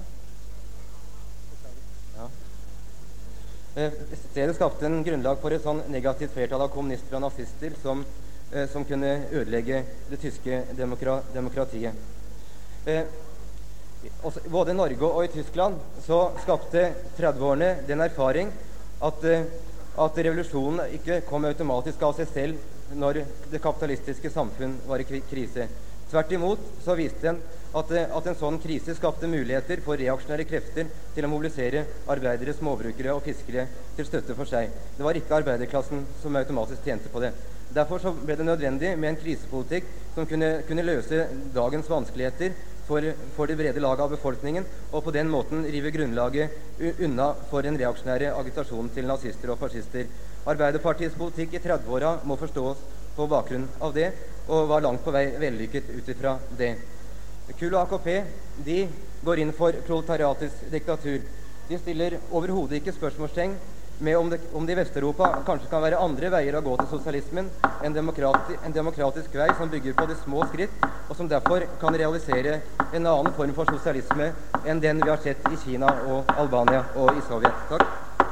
Ja. Eh, I stedet skapte en grunnlag for et sånn negativt flertall av kommunister og nazister som, eh, som kunne ødelegge det tyske demokra demokratiet. Eh, også, både i Norge og i Tyskland så skapte trettiårene den erfaring at, at revolusjonen ikke kom automatisk av seg selv når det kapitalistiske samfunn var i krise. Tvert imot så viste den at, at en sånn krise skapte muligheter for reaksjonære krefter til å mobilisere arbeidere, småbrukere og fiskere til støtte for seg. Det var ikke arbeiderklassen som automatisk tjente på det. Derfor så ble det nødvendig med en krisepolitikk som kunne, kunne løse dagens vanskeligheter for, for det brede laget av befolkningen, og på den måten rive grunnlaget unna for den reaksjonære agitasjonen til nazister og fascister. Arbeiderpartiets politikk i trettiåra må forstås på bakgrunn av det, og var langt på vei vellykket ut ifra det. K U L og A K P de går inn for proletariatets diktatur. De stiller overhodet ikke spørsmålstegn med om det, om det i Vest-Europa kanskje kan være andre veier å gå til sosialismen, en, demokrati, en demokratisk vei som bygger på de små skritt, og som derfor kan realisere en annen form for sosialisme enn den vi har sett i Kina og Albania og i Sovjet. Takk.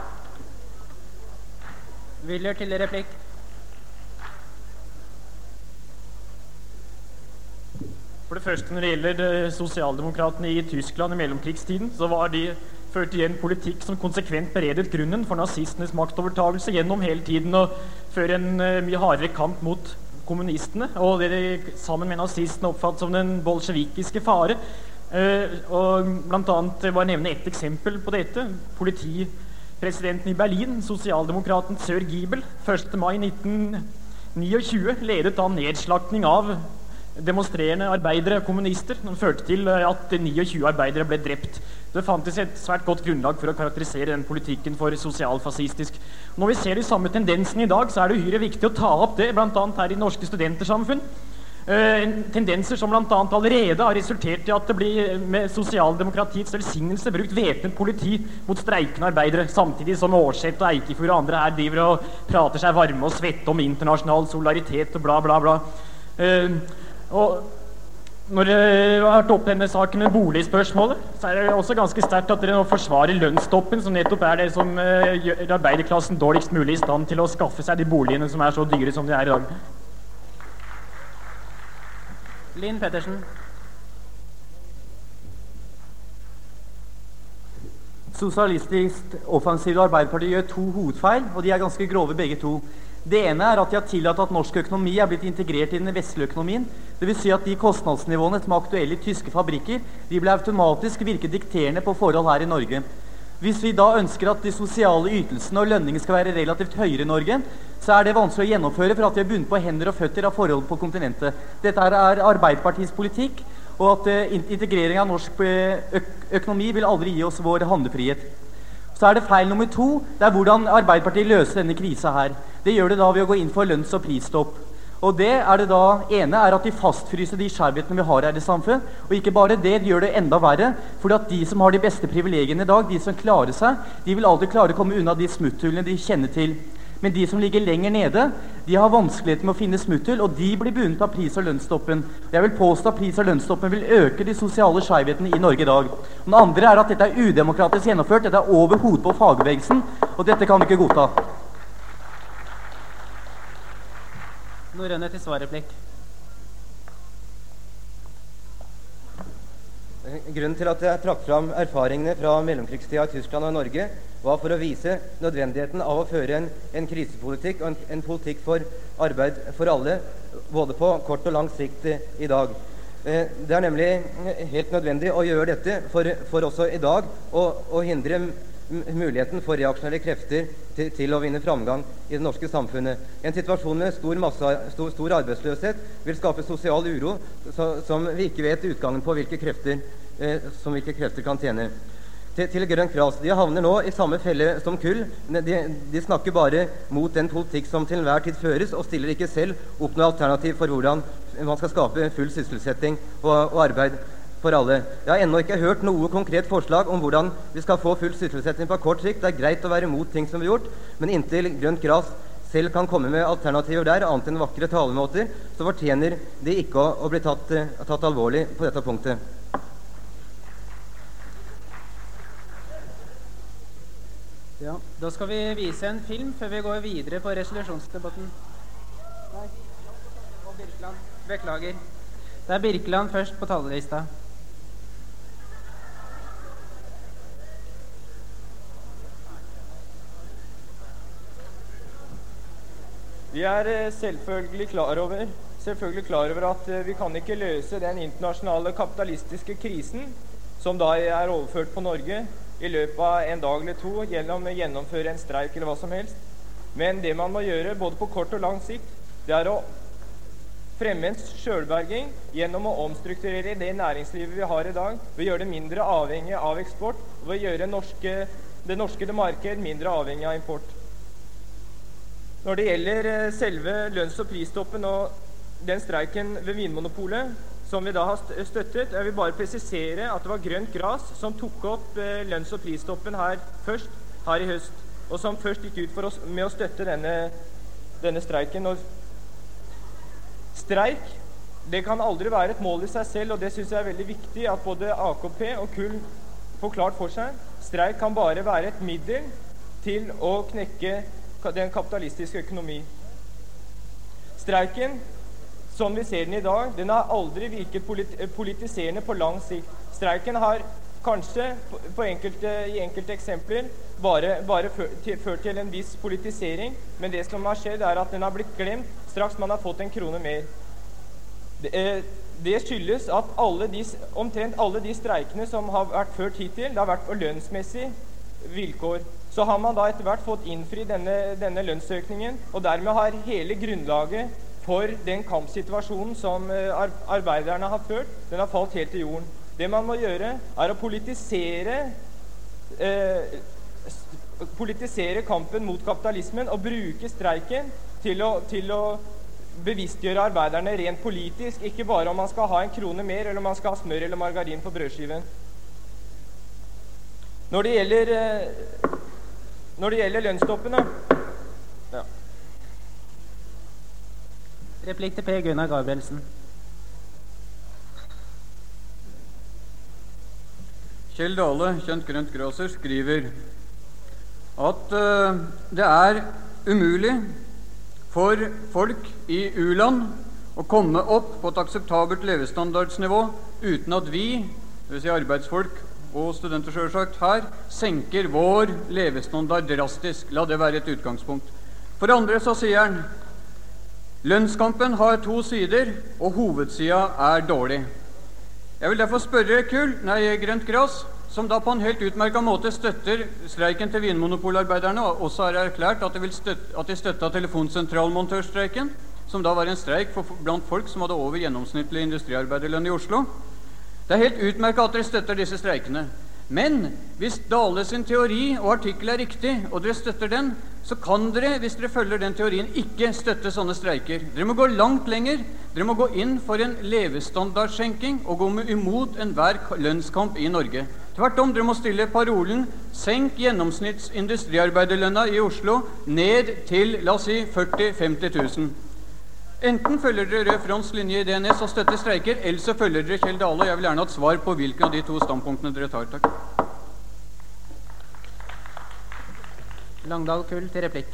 Willer til replikk. For det første, når det gjelder sosialdemokratene i Tyskland i mellomkrigstiden, så var de førte igjen politikk som konsekvent beredet grunnen for nazistenes maktovertagelse gjennom hele tiden å føre en uh, mye hardere kamp mot kommunistene, og det de sammen med nazistene oppfattet som den bolsjevikiske fare. Uh, og blant annet, jeg bare nevne et eksempel på dette. Politipresidenten i Berlin, sosialdemokraten Sir Giebel, første mai nitten tjueni ledet an nedslaktning av demonstrerende arbeidere og kommunister. Den førte til at tjueni arbeidere ble drept. Det fantes et svært godt grunnlag for å karakterisere den politikken for sosialfascistisk. Når vi ser de samme tendensene i dag, så er det uhyre viktig å ta opp det, blant annet her i norske studentersamfunn. Eh, tendenser som blant annet allerede har resultert i at det blir med sosialdemokratiets velsignelse brukt væpnet politi mot streikende arbeidere, samtidig som Aarseth og Eikefjord og andre her driver og prater seg varme og svette om internasjonal solidaritet og bla bla bla. Eh, og når dere har hørt opp denne saken med boligspørsmålet, så er det også ganske sterkt at dere nå forsvarer lønnsstoppen, som nettopp er det som uh, gjør arbeiderklassen dårligst mulig i stand til å skaffe seg de boligene som er så dyre som de er i dag. Linn Pettersen. Sosialistisk offensiv og Arbeiderpartiet gjør to hovedfeil, og de er ganske grove begge to. Det ene er at de har tillatt at norsk økonomi er blitt integrert i den vestlige økonomien. Det vil si at de kostnadsnivåene som er aktuelle i tyske fabrikker, de ble automatisk virke dikterende på forhold her i Norge. Hvis vi da ønsker at de sosiale ytelsene og lønninger skal være relativt høyere i Norge, så er det vanskelig å gjennomføre for at vi er bundet på hender og føtter av forhold på kontinentet. Dette er Arbeiderpartiets politikk, og at uh, integrering av norsk øk økonomi vil aldri gi oss vår handlefrihet. Så er det feil nummer to, det er hvordan Arbeiderpartiet løser denne krisa her. Det gjør det da ved å gå inn for lønns- og prisstopp. Og det er det da ene er at de fastfryser de skjevhetene vi har her i samfunn. Og ikke bare det, de gjør det enda verre, fordi at de som har de beste privilegiene i dag, de som klarer seg, de vil alltid klare å komme unna de smutthullene de kjenner til. Men de som ligger lenger nede, de har vanskeligheter med å finne smutthull, og de blir bundet av pris- og lønnsstoppen. Jeg vil påstå at pris- og lønnsstoppen vil øke de sosiale skjevhetene i Norge i dag. Og den andre er at dette er udemokratisk gjennomført, dette er over hodet på fagbevegelsen, og dette kan vi ikke godta. Norrøne til svarreplikk. Grunnen til at jeg trakk fram erfaringene fra mellomkrigstida i Tyskland og Norge, var for å vise nødvendigheten av å føre en, en krisepolitikk og en, en politikk for arbeid for alle, både på kort og lang sikt eh, i dag. Eh, det er nemlig helt nødvendig å gjøre dette for, for også i dag å, å hindre muligheten for reaksjonære krefter til, til å vinne framgang i det norske samfunnet. En situasjon med stor, masse, stor, stor arbeidsløshet vil skape sosial uro så, som vi ikke vet utgangen på hvilke krefter, eh, som hvilke krefter kan tjene. Til, til Grønt Gras. De havner nå i samme felle som Kull. De, de snakker bare mot den politikk som til enhver tid føres, og stiller ikke selv opp noe alternativ for hvordan man skal skape full sysselsetting og, og arbeid for alle. Jeg har ennå ikke hørt noe konkret forslag om hvordan vi skal få full sysselsetting på kort sikt. Det er greit å være mot ting som vi har gjort, men inntil Grønt Gras selv kan komme med alternativer der, annet enn vakre talemåter, så fortjener de ikke å, å bli tatt, tatt alvorlig på dette punktet. Ja, da skal vi vise en film før vi går videre på resolusjonsdebatten. Nei, og Birkeland. Beklager. Det er Birkeland først på talerlista. Vi er selvfølgelig klar over, selvfølgelig klar over at vi kan ikke løse den internasjonale kapitalistiske krisen som da er overført på Norge i løpet av en dag eller to gjennom å gjennomføre en streik eller hva som helst. Men det man må gjøre både på kort og lang sikt, det er å fremme en selvberging gjennom å omstrukturere det næringslivet vi har i dag, ved å gjøre det mindre avhengig av eksport, ved å gjøre norske, det norske marked mindre avhengig av import. Når det gjelder selve lønns- og prisstoppen og den streiken ved Vinmonopolet, som vi da har støttet, jeg vil bare presisere at det var Grønt Gras som tok opp eh, lønns- og prisstoppen her først, her i høst, og som først gikk ut for oss med å støtte denne, denne streiken. Og streik, det kan aldri være et mål i seg selv, og det synes jeg er veldig viktig at både A K P og Kull får klart for seg. Streik kan bare være et middel til å knekke den kapitalistiske økonomi. Streiken, som vi ser den i dag, den har aldri virket polit politiserende på lang sikt. Streiken har kanskje på enkelte, i enkelte eksempler bare, bare ført, til, ført til en viss politisering, men det som har skjedd er at den har blitt glemt straks man har fått en krone mer. Det, eh, det skyldes at alle de, omtrent alle de streikene som har vært ført hittil, det har vært på lønnsmessig vilkår. Så har man da etter hvert fått innfri denne, denne lønnsøkningen, og dermed har hele grunnlaget for den kampsituasjonen som arbeiderne har ført, den har falt helt til jorden. Det man må gjøre er å politisere, eh, politisere kampen mot kapitalismen og bruke streiken til å, til å bevisstgjøre arbeiderne rent politisk, ikke bare om man skal ha en krone mer, eller om man skal ha smør eller margarin på brødskiven. Når det gjelder, når det gjelder lønnstoppene, ja. Replikk til Per Gunnar Gabrielsen. Kjell Dale, kjent Grønt Graser, skriver at uh, det er umulig for folk i u-land å komme opp på et akseptabelt levestandardsnivå uten at vi, det vil si arbeidsfolk og studenter selvsagt her, senker vår levestandard drastisk. La det være et utgangspunkt. For andre så sier han lønnskampen har to sider, og hovedsida er dårlig. Jeg vil derfor spørre Kull, nei, Grønt Gras, som da på en helt utmerket måte støtter streiken til vinmonopolarbeiderne, og også har erklært at de, vil støtte, at de støtta telefonsentralmontørstreiken, som da var en streik for, blant folk som hadde over gjennomsnittlig industriarbeiderlønn i Oslo. Det er helt utmerket at dere støtter disse streikene. Men hvis Dale sin teori og artikkel er riktig, og dere støtter den, så kan dere, hvis dere følger den teorien, ikke støtte sånne streiker. Dere må gå langt lenger. Dere må gå inn for en levestandardskjenking og gå imot enhver lønnskamp i Norge. Tvert om, dere må stille parolen «Senk gjennomsnittsindustriarbeiderlønna i Oslo ned til, la oss si, førti til femti tusen». Enten følger dere Rød Fronts linje i D N S og støtter streiker, eller så følger dere Kjell Dale. Jeg vil gjerne ha et svar på hvilken av de to standpunktene dere tar. Takk. Langdal Kull til replikk.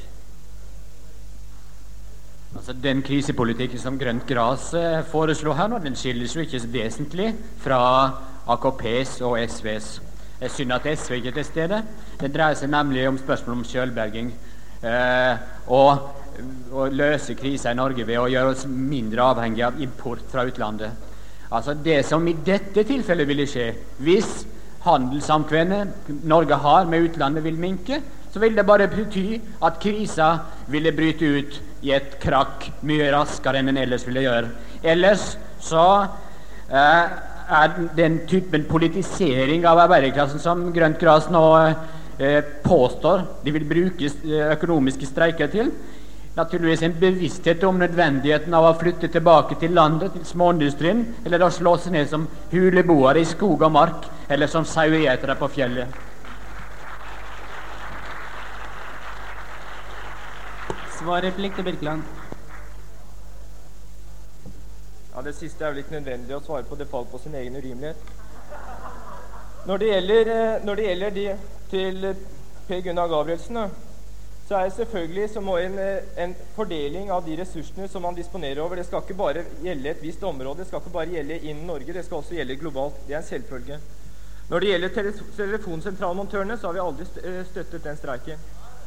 Altså, den krisepolitikken som Grønt Gras eh, foreslår her nå, den skilles jo ikke vesentlig fra A K P's og S V's. Det er synd at S V ikke er til stede. Det dreier seg nemlig om spørsmål om selvberging. Eh, og å løse krisen i Norge ved å gjøre oss mindre avhengig av import fra utlandet. Altså det som i dette tilfellet ville skje, hvis handelssamkvemmet Norge har med utlandet vil minke, så vil det bare bety at krisa ville bryte ut i et krakk mye raskere enn den ellers ville gjøre. Ellers så eh, er den typen politisering av arbeiderklassen som Grønt Gras nå eh, påstår de vil bruke eh, økonomiske streiker til, naturligvis en bevissthet om nødvendigheten av å flytte tilbake til landet, til småindustrien, eller å slå seg ned som huleboere i skog og mark, eller som sauegjetere på fjellet. Svarreplikk til Birkeland. Ja, det siste er vel ikke nødvendig å svare på, det faller på sin egen urimelighet. Når det gjelder, når det gjelder de til Per Gunnar Gabrielsen, da, så er det selvfølgelig så må en, en fordeling av de ressursene som man disponerer over. Det skal ikke bare gjelde et visst område, det skal ikke bare gjelde innen Norge, det skal også gjelde globalt. Det er en selvfølge. Når det gjelder tele telefonsentralmontørene, så har vi aldri støttet den streiken.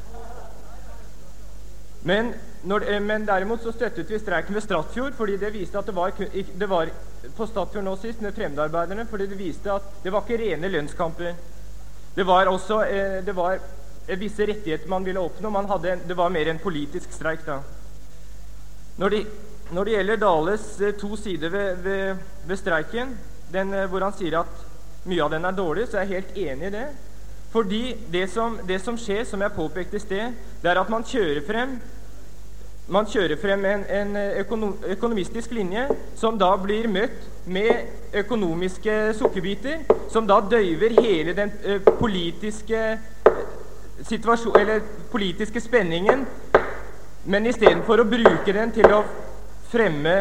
Men, når, men derimot så støttet vi streiken ved Stratfjord, fordi det viste at det var, det var på Stratfjord nå sist med fremmedarbeiderne, fordi det viste at det var ikke rene lønnskamper. Det var også det var visse rettigheter man ville oppnå. Man hadde, det var mer en politisk streik da. Når det, når det gjelder Dales to sider ved, ved, ved streiken, den, hvor han sier at mye av den er dårlig, så er jeg helt enig i det. Fordi det som, det som skjer, som jeg påpekte i sted, det er at man kjører frem man kjører frem en, en økonom, økonomistisk linje som da blir møtt med økonomiske sukkerbiter, som da døyver hele den uh, politiske situasjon, eller politiske spenningen, men i stedet for å bruke den til å fremme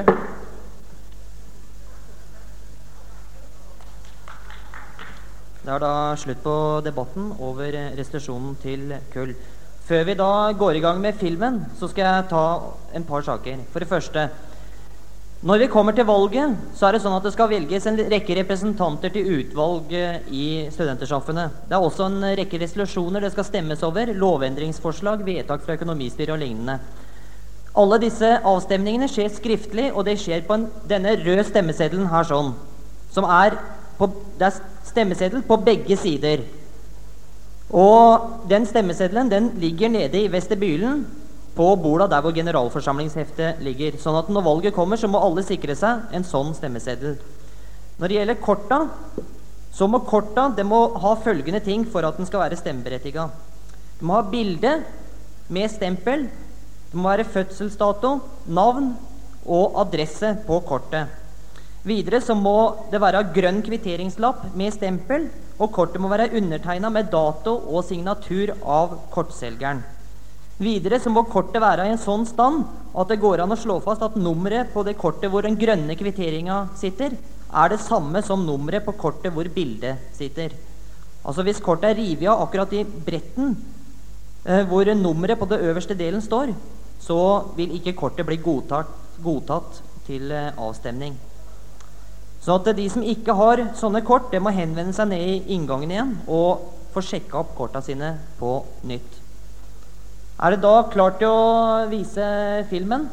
Det er da slutt på debatten over restitusjonen til kull. Før vi da går i gang med filmen, så skal jeg ta en par saker. For det første, når vi kommer til valget, så er det sånn at det skal velges en rekke representanter til utvalg i studentersamfunnet. Det er også en rekke resolusjoner det skal stemmes over, lovendringsforslag, vedtak fra økonomistyret og lignende. Alle disse avstemningene skjer skriftlig, og det skjer på en, denne røde stemmeseddelen her sånn, som er, på, det er stemmeseddel på begge sider. Og den stemmeseddelen, den ligger nede i vestibylen på borda der hvor generalforsamlingsheftet ligger. Sånn at når valget kommer, så må alle sikre seg en sånn stemmeseddel. Når det gjelder korta, så må korta, det må ha følgende ting for at den skal være stemmeberettiget. Det må ha bilde med stempel, det må være fødselsdato, navn og adresse på kortet. Videre så må det være grønn kvitteringslapp med stempel, og kortet må være undertegnet med dato og signatur av kortselgeren. Videre så må kortet være i en sånn stand at det går an å slå fast at nummeret på det kortet hvor den grønne kvitteringen sitter, er det samme som nummeret på kortet hvor bildet sitter. Altså hvis kortet er rivet av akkurat i bretten eh, hvor nummeret på det øverste delen står, så vil ikke kortet bli godtatt, godtatt til eh, avstemning. Så at de som ikke har sånne kort, det må henvende seg ned i inngangen igjen og få sjekket opp kortene sine på nytt. Er det da klart til å vise filmen?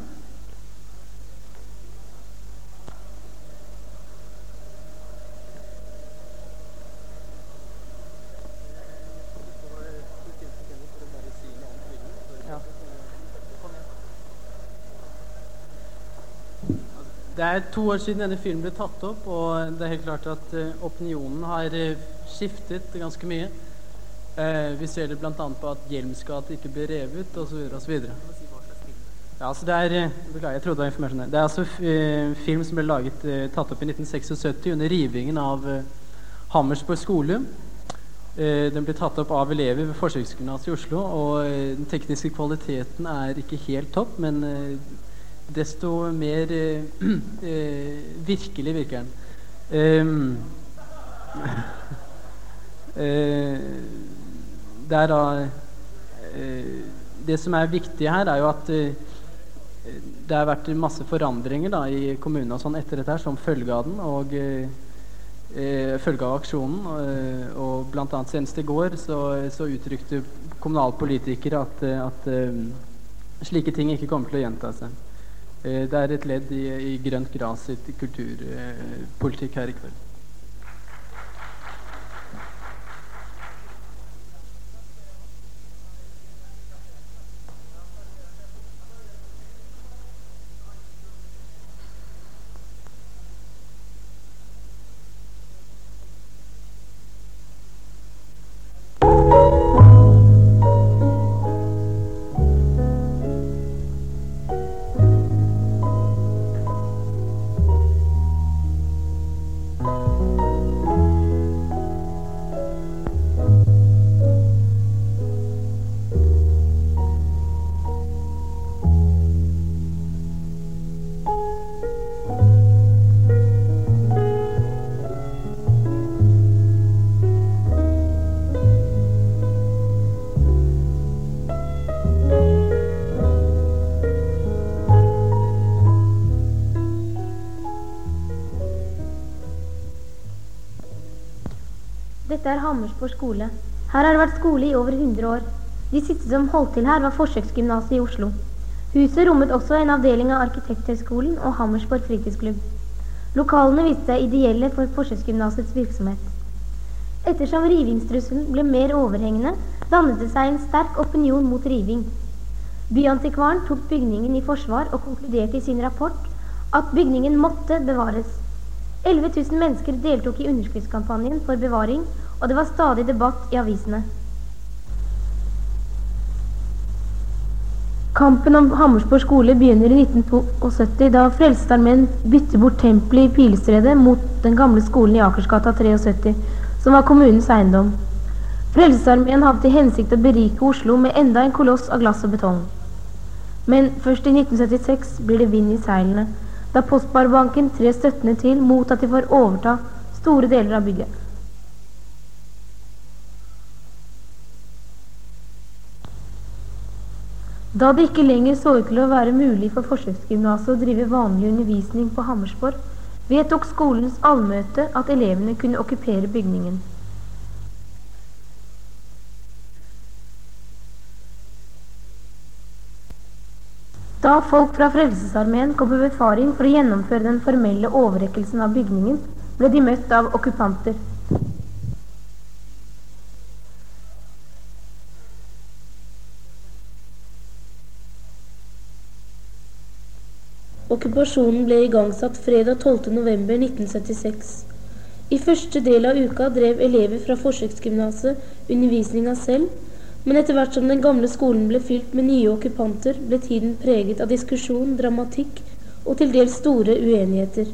Det er to år siden denne filmen ble tatt opp, og det er helt klart at uh, opinionen har uh, skiftet ganske mye. Uh, vi ser det blant annet på at Hjelmsgate ikke ble revet, og så videre, og så videre. Ja, altså det er, uh, beklager, jeg trodde det var informasjon her. Det er altså uh, film som ble laget, uh, tatt opp i nitten syttiseks under rivingen av uh, Hammersborg skole. Uh, den ble tatt opp av elever ved Forsøksgymnaset i Oslo, og uh, den tekniske kvaliteten er ikke helt topp, men uh, desto mer eh, eh, virkelig virker den. Um, eh, det er da eh, det som er viktig her er jo at eh, det har vært masse forandringer da, i kommunen og sånn etter dette her, som følge av den, og eh, eh, følge av aksjonen. Og, og blant annet senest i går så, så uttrykte kommunalpolitikere at, at eh, slike ting ikke kommer til å gjenta seg. Eh, det er et ledd i, i Grønt Gras sitt kulturpolitikk eh, her i kveld. Dette er Hammersborg skole. Her har det vært skole i over hundre år. De siste som holdt til her var Forsøksgymnaset i Oslo. Huset rommet også en avdeling av Arkitekthøgskolen og Hammersborg fritidsklubb. Lokalene viste seg ideelle for Forsøksgymnasets virksomhet. Ettersom rivingstrusselen ble mer overhengende, dannet det seg en sterk opinion mot riving. Byantikvaren tok bygningen i forsvar og konkluderte i sin rapport at bygningen måtte bevares. elleve tusen mennesker deltok i underskriftskampanjen for bevaring, og det var stadig debatt i avisene. Kampen om Hammersborg skole begynner i nitten sytti, da Frelsesarmeen bytter bort tempelet i Pilestredet mot den gamle skolen i Akersgata syttitre, som var kommunens eiendom. Frelsesarmeen hadde til hensikt å berike Oslo med enda en koloss av glass og betong. Men først i nitten syttiseks blir det vind i seilene, da Postsparebanken trer støttende til mot at de får overta store deler av bygget. Da det ikke lenger så ut til å være mulig for Forsøksgymnaset å drive vanlig undervisning på Hammersborg, vedtok skolens allmøte at elevene kunne okkupere bygningen. Da folk fra Frelsesarmeen kom på befaring for å gjennomføre den formelle overrekkelsen av bygningen, ble de møtt av okkupanter. Okkupasjonen ble igangsatt fredag tolvte november nitten syttiseks. I første del av uka drev elever fra Forsøksgymnaset undervisninga selv, men etter hvert som den gamle skolen ble fylt med nye okkupanter, ble tiden preget av diskusjon, dramatikk og til dels store uenigheter.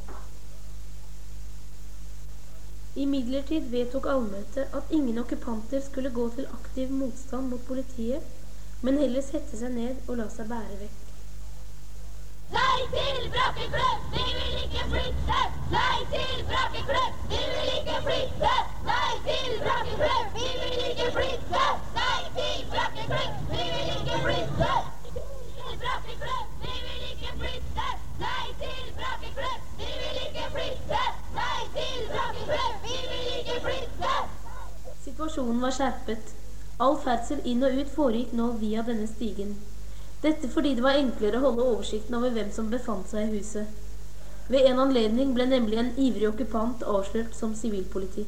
Imidlertid vedtok allmøtet at ingen okkupanter skulle gå til aktiv motstand mot politiet, men heller sette seg ned og la seg bære vekk. Nei til brakkeklubb, vi vil ikke flytte! Nei til brakkeklubb, vi vil ikke flytte! Nei til brakkeklubb, vi vil ikke flytte! Nei til brakkeklubb, vi vil ikke flytte! Til brakkeklubb, vi vil ikke flytte! Nei til brakkeklubb, vi vil ikke flytte! Nei til brakkeklubb, vi vil ikke flytte! Situasjonen var skjerpet. All ferdsel inn og ut foregikk nå via denne stigen. Dette fordi det var enklere å holde oversikten over hvem som befant seg i huset. Ved en anledning ble nemlig en ivrig okkupant avslørt som sivilpoliti.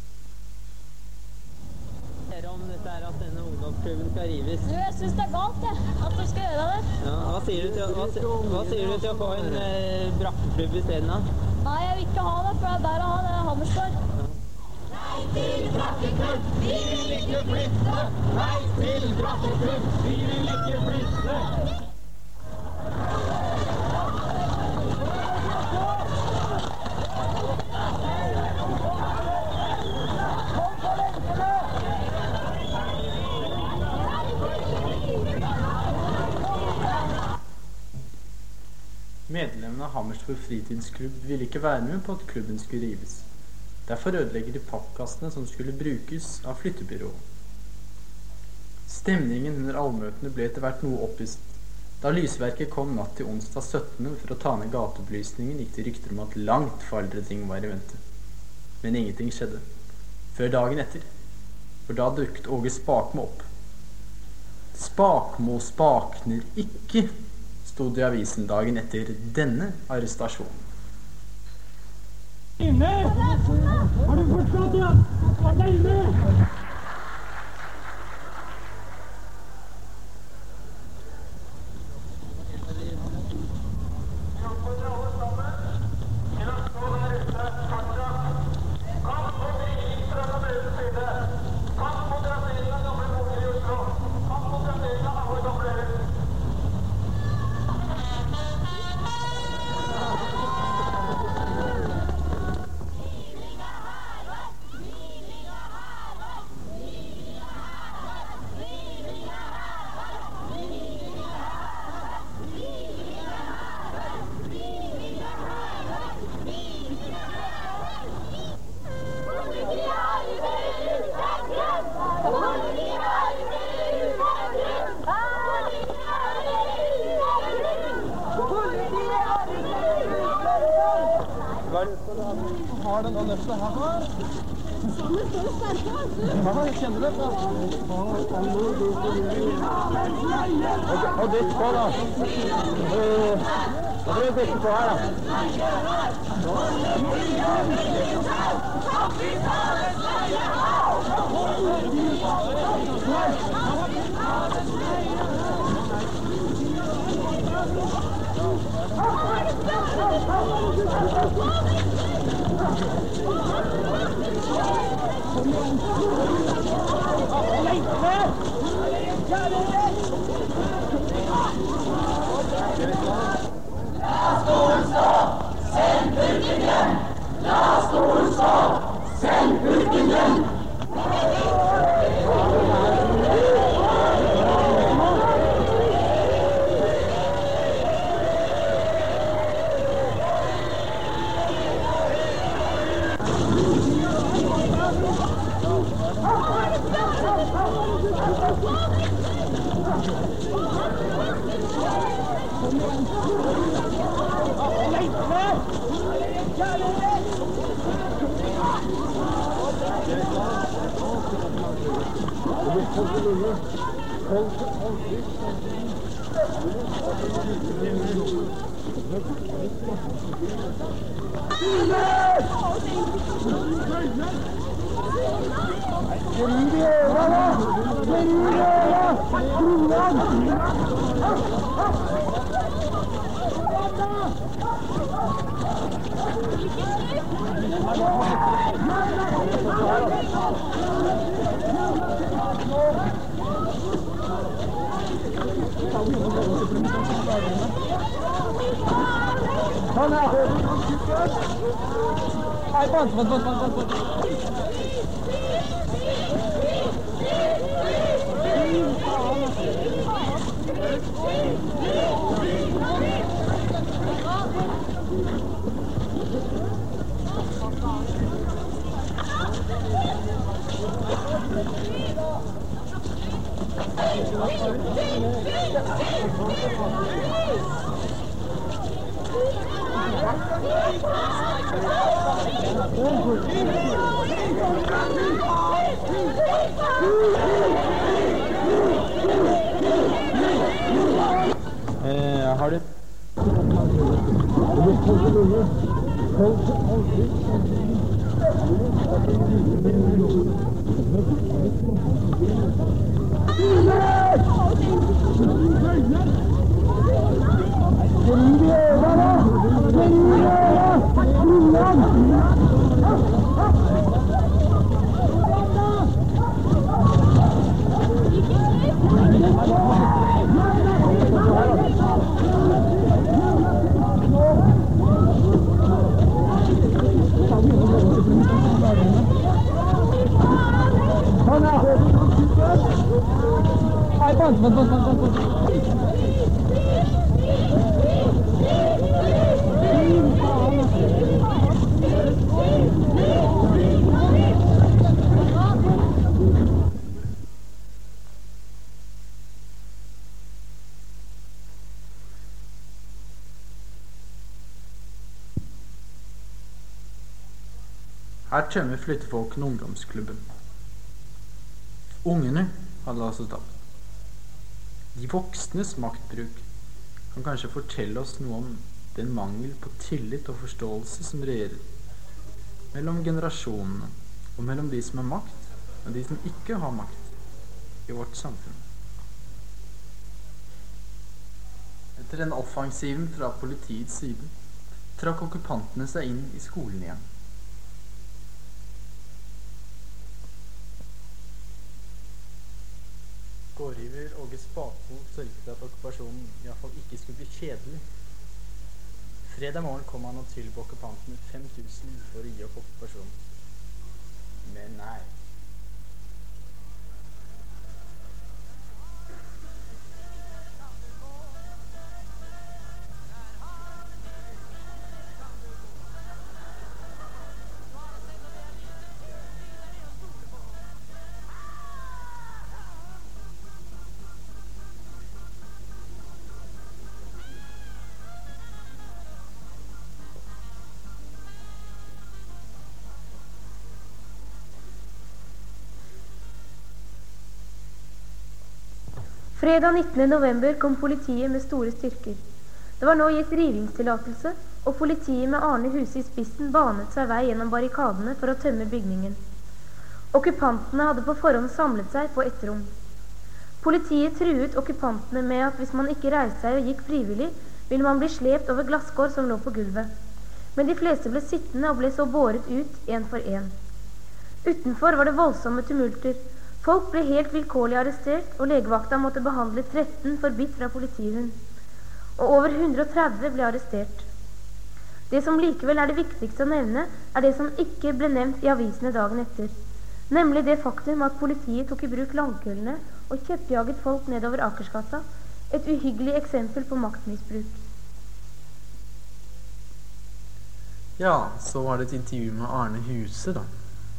Om dette er at denne ungdomsklubben skal rives. Du, jeg synes det er galt, det. At du skal gjøre det. Ja, hva sier du til, hva, hva sier du til å få en eh, brakkeklubb i stedet da? Nei, jeg vil ikke ha det, for det er der å ha det er Hammersborg. Nei til brakkeklubb, vi vil ikke flytte! Nei til brakkeklubb, vi vil ikke flytte! Medlemmene av Hammersborg fritidsklubb ville ikke være med på at klubben skulle rives. Derfor ødelegger de pappkassene som skulle brukes av flyttebyrået. Stemningen under allmøtene ble etter hvert noe opphisset. Da lysverket kom natt til onsdag syttende for å ta ned gatebelysningen, gikk det rykter om at langt farligere ting var i vente. Men ingenting skjedde. Før dagen etter. For da dukket Åge Spakmo opp. Spakmo spakner ikke, stod det i avisen dagen etter denne arrestasjonen. Inne! Har du forstått det? Han er inne! Har den nøfta her? Sammen står det sterke, altså. Ja, jeg kjenner det. Og dytt på, da. Da får du dytte på her, da. La stolen stå! Send purken hjem! La stolen stå! Send purken hjem! Sånn her! Nei, bant, bant, bant, bant, bant. Eh, har du... Nei, bant, bant, bant, bant, bant. Her tømmer flyttefolkene ungdomsklubben. Ungene hadde altså tapt. De voksnes maktbruk kan kanskje fortelle oss noe om den mangel på tillit og forståelse som regjerer mellom generasjonene og mellom de som har makt og de som ikke har makt i vårt samfunn. Etter den offensiven fra politiets side trakk okkupantene seg inn i skolen igjen. Gårdgiver Åge Spakmo sørget for at okkupasjonen i hvert fall ikke skulle bli kjedelig. Fredag morgen kom han og tilbød okkupantene fem tusen for å gi opp okkupasjonen. Men nei. Fredag nittende november kom politiet med store styrker. Det var nå gitt rivingstillatelse, og politiet med Arne Huse i spissen banet seg vei gjennom barrikadene for å tømme bygningen. Okkupantene hadde på forhånd samlet seg på ett rom. Politiet truet okkupantene med at hvis man ikke reiste seg og gikk frivillig, ville man bli slept over glasskår som lå på gulvet. Men de fleste ble sittende og ble så båret ut en for en. Utenfor var det voldsomme tumulter. Folk ble helt vilkårlig arrestert, og legevakta måtte behandle tretten forbitt fra politihund. Og over hundre og tretti ble arrestert. Det som likevel er det viktigste å nevne, er det som ikke ble nevnt i avisene dagen etter. Nemlig det faktum at politiet tok i bruk langkøllene og kjeppjaget folk nedover Akersgata. Et uhyggelig eksempel på maktmisbruk. Ja, så var det et intervju med Arne Huse da.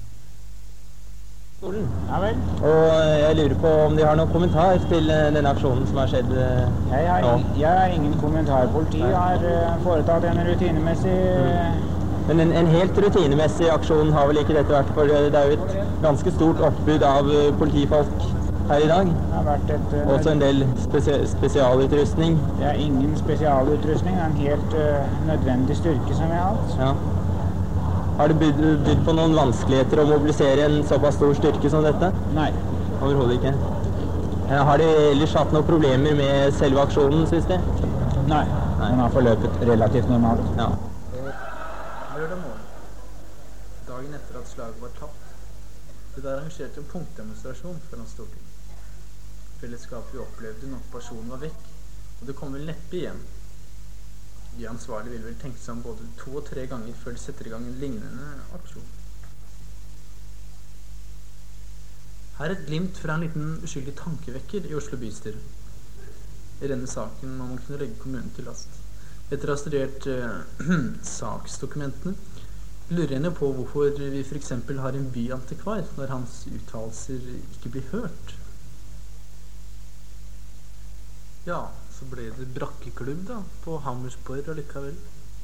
Ja vel. Og jeg lurer på om de har noen kommentar til denne aksjonen som har skjedd jeg har, nå. Jeg har ingen kommentar. Politiet har uh, foretatt en rutinemessig... Mm. Men en, en helt rutinemessig aksjon har vel ikke dette vært, for det er jo et ganske stort oppbud av politifolk her i dag. Det har vært et... Uh, Også en del spesia spesialutrustning. Det er ingen spesialutrustning, det er en helt uh, nødvendig styrke som vi har hatt. Ja. Har du bydd, bydd på noen vanskeligheter å mobilisere en såpass stor styrke som dette? Nei. Overhodet ikke. Har de ellers hatt noen problemer med selve aksjonen, synes de? Nei. Nei. Den har forløpet relativt normalt. Ja. Lørdag morgen, dagen etter at slaget var tapt, ble det arrangert en punktdemonstrasjon foran Stortinget. Fellesskapet vi opplevde når okkupasjonen var vekk, og det kom vel neppe igjen. De ansvarlige vil vel tenke seg om både to og tre ganger før de setter i gang en lignende aksjon. Her er et glimt fra en liten uskyldig tankevekker i Oslo bystyre. I denne saken må man kunne legge kommunen til last. Etter å ha studert eh, saksdokumentene, lurer jeg på hvorfor vi for eksempel har en byantikvar når hans uttalelser ikke blir hørt. Ja, så ble det brakkeklubb da, på Hammersborg allikevel.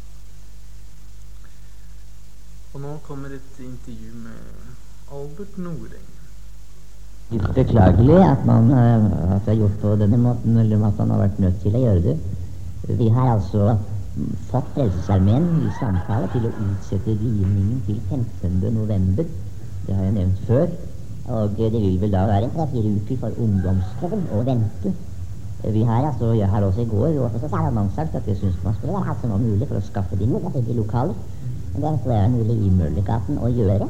Og nå kommer et intervju med Albert Noreng. Litt beklagelig at man uh, at det er gjort på denne måten, eller at man har vært nødt til å gjøre det. Vi har altså fått Frelsesarmeen i samtale til å utsette rivningen til femtende november. Det har jeg nevnt før. Og det vil vel da være en tre-fire uker for ungdomsklubben å vente. Vi har altså, jeg har også i går også så har man sagt at jeg synes man skulle ha så noe mulig for å skaffe de mulige lokaler. Men det er så er mulig i Møllegaten å gjøre.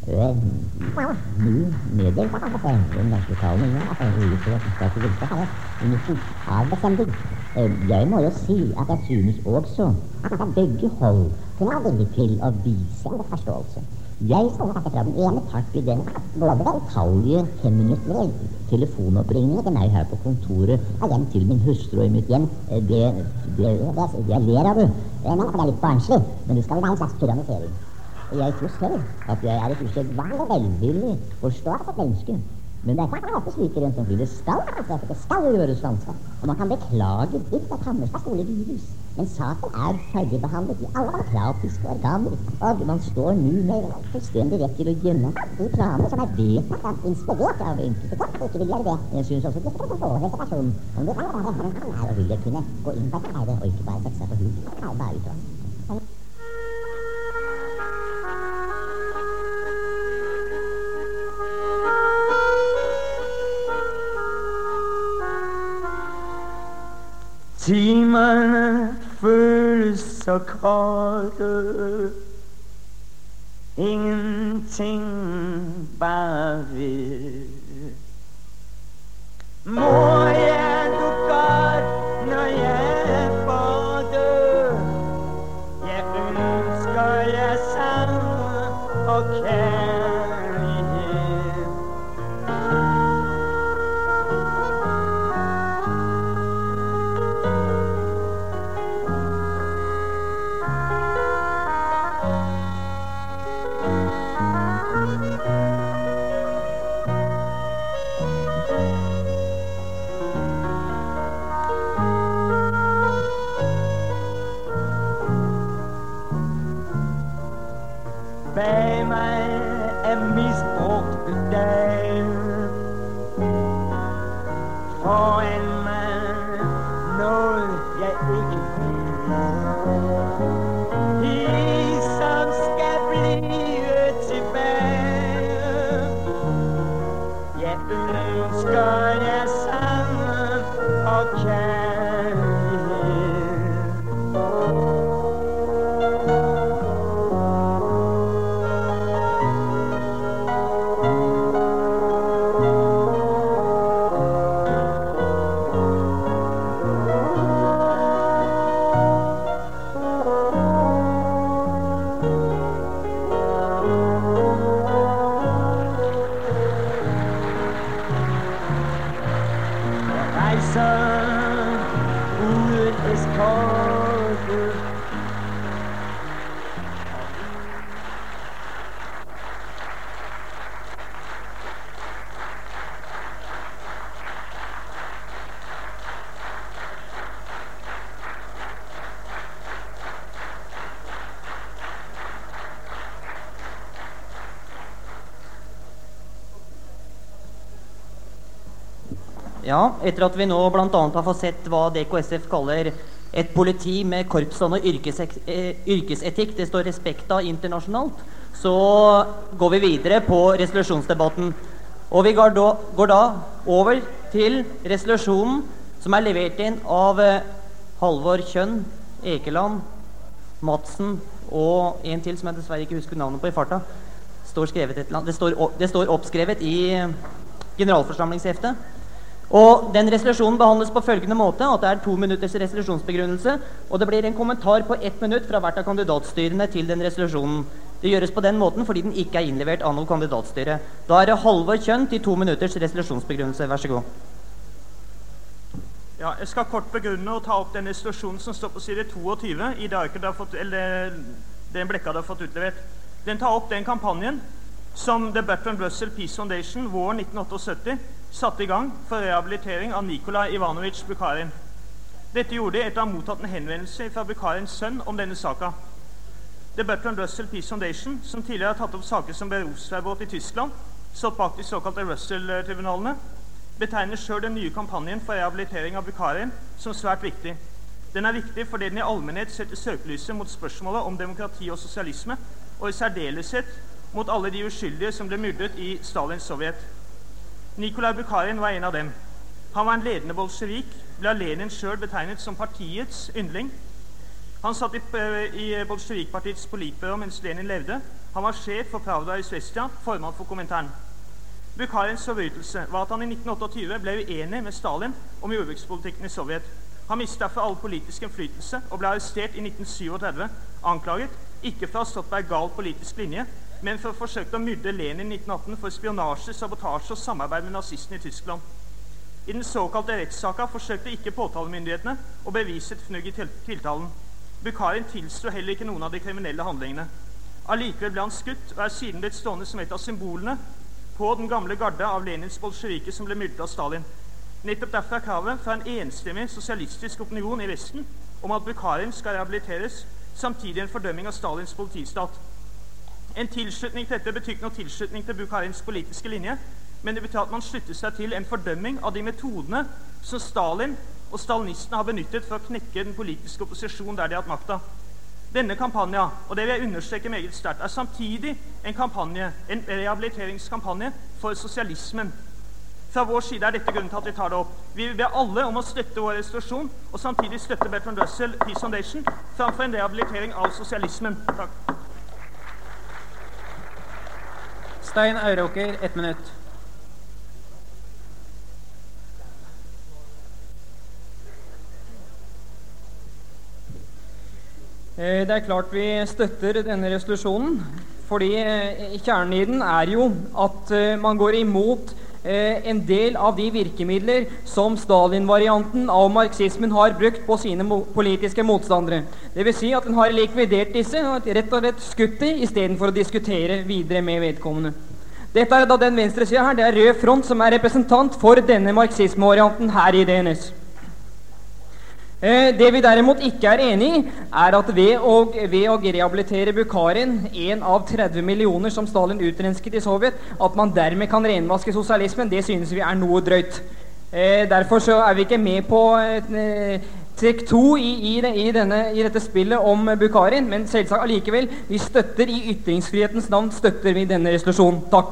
Nå meddelt at ungdomslokalene er mulig for å skaffe vilke her i midten av desember. Jeg må jo si at jeg synes også at begge hold kunne ha villig til å vise en forståelse. Jeg skal ha fra den ene part i den både den utallige fem minutter telefonoppringninger til meg her på kontoret av hjem til min hustru i mitt hjem. Det, det, det, det jeg ler av det. Men det er litt barnslig, men det skal være en slags tyrannisering. Jeg tror selv at jeg er et usedvanlig velvillig forstått menneske. Men det er klart at det sliker rundt omkring. Det skal, det skal gjøres landskap. Og man kan beklage ditt at Hammersborg skole rives. Men saken er ferdigbehandlet i alle demokratiske organer, og man står nå med fullstendig rett til å gjemme de planer som er vedtatt, inspirert av enkelte folk, og ikke vil gjøre det. Jeg synes også det skal få reservasjon. Om det kan være her og vil jeg kunne gå inn på et arbeid, og ikke bare sette seg på hus. Ja, bare utover. Timene føles så korte, ingenting bare ved. Må jeg du godt når jeg er borte, jeg ønsker jeg savn og kærlighet. Bag mig er misbrugte dage, foran mig noget jeg ikke vil. De som skal blive tilbage, jeg ønsker jeg sammen og kærlighed. Ja, etter at vi nå blant annet har fått sett hva D K S F kaller et politi med korpsånd og yrkesek- eh, yrkesetikk det står respekt av internasjonalt, så går vi videre på resolusjonsdebatten. Og vi går da, går da over til resolusjonen som er levert inn av eh, Halvor Kjønn, Ekeland, Madsen og en til som jeg dessverre ikke husker navnet på i farta. Står skrevet et eller annet. Det står, opp, det står oppskrevet i generalforsamlingsheftet. Og den resolusjonen behandles på følgende måte, at det er to minutters resolusjonsbegrunnelse, og det blir en kommentar på ett minutt fra hvert av kandidatstyrene til den resolusjonen. Det gjøres på den måten fordi den ikke er innlevert av noe kandidatstyre. Da er det Halvor Kjønn til to minutters resolusjonsbegrunnelse. Vær så god. Ja, jeg skal kort begrunne og ta opp den resolusjonen som står på side tjueto i det arket du har fått, eller den blekka du har fått utlevert. Den tar opp den kampanjen som The Bertrand Russell Peace Foundation våren nitten syttiåtte satte i gang for rehabilitering av Nikolai Ivanovich Bukharin. Dette gjorde de etter å ha mottatt en henvendelse fra Bukharins sønn om denne saka. The Bertrand Russell Peace Foundation, som tidligere har tatt opp saker som Berufsverbot i Tyskland, stått bak de såkalte Russell-tribunalene, betegner selv den nye kampanjen for rehabilitering av Bukharin som svært viktig. Den er viktig fordi den i allmennhet setter søkelyset mot spørsmålet om demokrati og sosialisme, og i særdeleshet mot alle de uskyldige som ble myrdet i Stalins Sovjet. Nikolai Bukharin var en av dem. Han var en ledende bolsjevik, ble av Lenin selv betegnet som partiets yndling. Han satt i, i bolsjevikpartiets politbyrå mens Lenin levde. Han var sjef for Pravda i Svestia, formann for Komintern. Bukharins forbrytelse var at han i nitten tjueåtte ble uenig med Stalin om jordbrukspolitikken i Sovjet. Han mistet derfor all politisk innflytelse og ble arrestert i nitten syttisju, anklaget, ikke for å ha stått på en gal politisk linje, men for å forsøke å myrde Lenin i nitten atten for spionasje, sabotasje og samarbeid med nazistene i Tyskland. I den såkalte rettssaka forsøkte ikke påtalemyndighetene å bevise et fnugg i tiltalen. Bukharin tilsto heller ikke noen av de kriminelle handlingene. Allikevel ble han skutt og er siden blitt stående som et av symbolene på den gamle garde av Lenins bolsjeviker som ble myrdet av Stalin. Nettopp derfor er kravet fra en enstemmig sosialistisk opinion i Vesten om at Bukharin skal rehabiliteres, samtidig en fordømming av Stalins politistat. En tilslutning til dette betyr ikke noe tilslutning til Bukharins politiske linje, men det betyr at man slutter seg til en fordømming av de metodene som Stalin og stalinistene har benyttet for å knekke den politiske opposisjonen der de har hatt makta. Denne kampanja, og det vil jeg understreke meget sterkt, er samtidig en kampanje, en rehabiliteringskampanje for sosialismen. Fra vår side er dette grunnen til at vi tar det opp. Vi vil be alle om å støtte vår resolusjon, og samtidig støtte Bertrand Russell Peace Foundation framfor en rehabilitering av sosialismen. Takk. Stein Auråker, ett minutt. Det er klart vi støtter denne resolusjonen, fordi kjernen i den er jo at man går imot en del av de virkemidler som Stalin-varianten av marxismen har brukt på sine politiske motstandere. Det vil si at den har likvidert disse og rett og rett skutt dem i stedet for å diskutere videre med vedkommende. Dette er da den venstre siden her, det er Rød Front som er representant for denne marxisme-varianten her i D N S. Det vi derimot ikke er enig i, er at ved å, ved å rehabilitere Bukharin, en av tretti millioner som Stalin utrensket i Sovjet, at man dermed kan renvaske sosialismen, det synes vi er noe drøyt. Eh, derfor så er vi ikke med på eh, trekk to i, i, det, i, denne, i dette spillet om Bukharin, men selvsagt allikevel, vi støtter i ytringsfrihetens navn, støtter vi denne resolusjonen. Takk.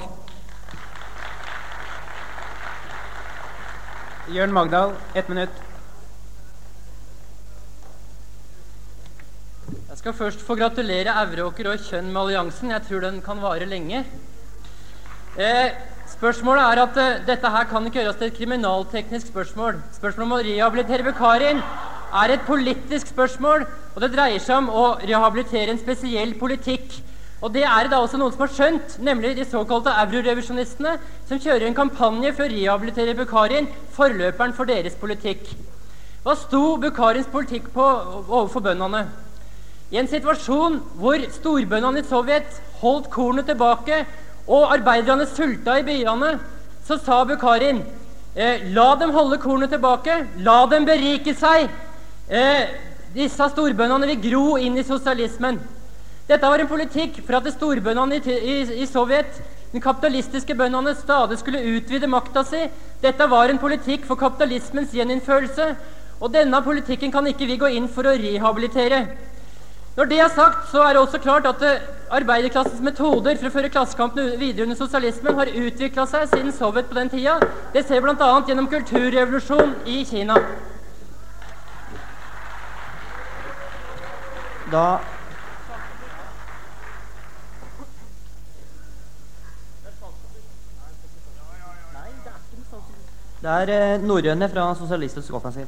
Jørn Magdal, ett minutt. Jeg skal først få gratulere Auråker og Kjønn med alliansen. Jeg tror den kan vare lenge. Eh, spørsmålet er at eh, dette her kan ikke gjøres til et kriminalteknisk spørsmål. Spørsmålet om å rehabilitere Bukharin er et politisk spørsmål, og det dreier seg om å rehabilitere en spesiell politikk. Og det er det da også noen som har skjønt, nemlig de såkalte eurorevisjonistene, som kjører en kampanje for å rehabilitere Bukharin, forløperen for deres politikk. Hva sto Bukharins politikk på overfor bøndene? I en situasjon hvor storbøndene i Sovjet holdt kornet tilbake og arbeiderne sulta i byene, så sa Bukharin, eh, la dem holde kornet tilbake, la dem berike seg. Eh, disse storbøndene vil gro inn i sosialismen. Dette var en politikk for at storbøndene i, i, i Sovjet, de kapitalistiske bøndene, stadig skulle utvide makta si. Dette var en politikk for kapitalismens gjeninnførelse, og denne politikken kan ikke vi gå inn for å rehabilitere. Når det er sagt, så er det også klart at uh, arbeiderklassens metoder for å føre klassekampen videre under sosialismen har utviklet seg siden Sovjet på den tida. Det ser blant annet gjennom kulturrevolusjon i Kina. Da Det er eh, norrøne fra Sosialistisk Offensiv.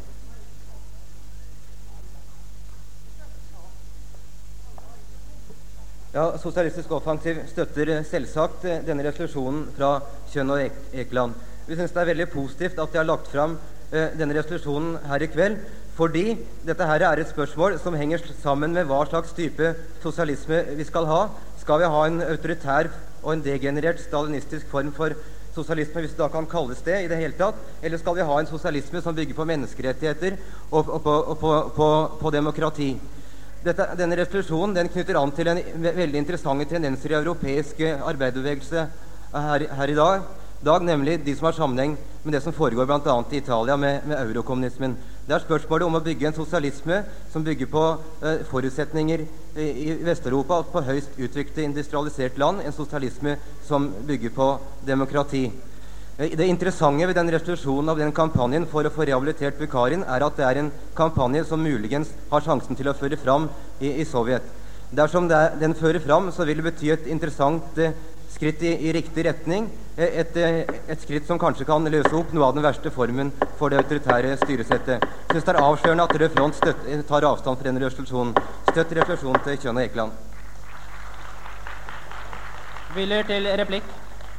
Ja, Sosialistisk Offensiv støtter selvsagt denne resolusjonen fra Kjønn og Ek Ekeland. Vi synes det er veldig positivt at de har lagt fram eh, denne resolusjonen her i kveld, fordi dette her er et spørsmål som henger sammen med hva slags type sosialisme vi skal ha. Skal vi ha en autoritær og en degenerert stalinistisk form for sosialisme, hvis det da kan kalles det i det hele tatt, eller skal vi ha en sosialisme som bygger på menneskerettigheter og, og, på, og på, på, på demokrati? Dette, denne resolusjonen den knytter an til en veldig interessante tendenser i europeisk arbeiderbevegelse her, her i dag, dag, nemlig de som har sammenheng med det som foregår blant annet i Italia med, med eurokommunismen. Det er spørsmålet om å bygge en sosialisme som bygger på eh, forutsetninger i, i Vest-Europa, på høyst utviklet industrialisert land, en sosialisme som bygger på demokrati. Det interessante ved den resolusjonen av den kampanjen for å få rehabilitert Bukharin er at det er en kampanje som muligens har sjansen til å føre fram i, i Sovjet. Dersom det er, den fører fram, så vil det bety et interessant eh, skritt i, i riktig retning, et, et, et skritt som kanskje kan løse opp noe av den verste formen for det autoritære styresettet. Jeg synes det er avslørende at Rød Front støtt, tar avstand fra denne resolusjonen. Støtt resolusjonen til Kjønn og Ekeland. Willer til replikk.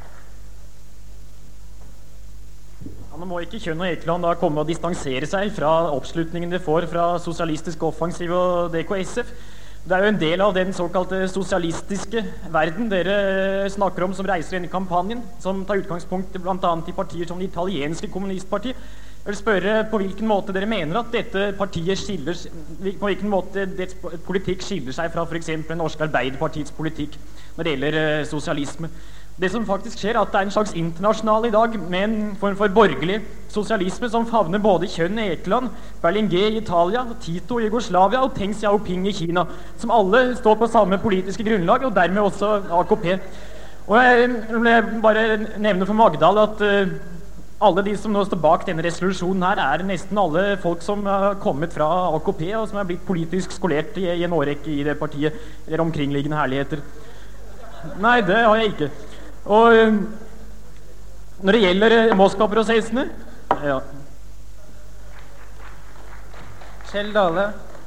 Nå må ikke Kjønn og Ekeland da komme og distansere seg fra oppslutningen de får fra Sosialistisk Offensiv og D K S F. Det er jo en del av den såkalte sosialistiske verden dere snakker om som reiser inn i kampanjen, som tar utgangspunkt blant annet i partier som det italienske kommunistpartiet. Jeg vil spørre på hvilken måte dere mener at dette partiet skiller, på hvilken måte dets politikk skiller seg fra for eksempel Norske Arbeiderpartiets politikk når det gjelder eh, sosialisme. Det som faktisk skjer, er at det er en slags internasjonal i dag med en form for borgerlig sosialisme som favner både Kjønn i Ekeland, Berlinguer i Italia, Tito i Jugoslavia og Deng Xiaoping i Kina, som alle står på samme politiske grunnlag, og dermed også A K P. Og jeg vil bare nevne for Magdal at uh, alle de som nå står bak denne resolusjonen her, er nesten alle folk som har kommet fra A K P, og som er blitt politisk skolert i, i en årrekke i det partiet, eller omkringliggende herligheter. Nei, det har jeg ikke. Og uh, når det gjelder uh, Moskva-prosessene, ja. Kjell Dale.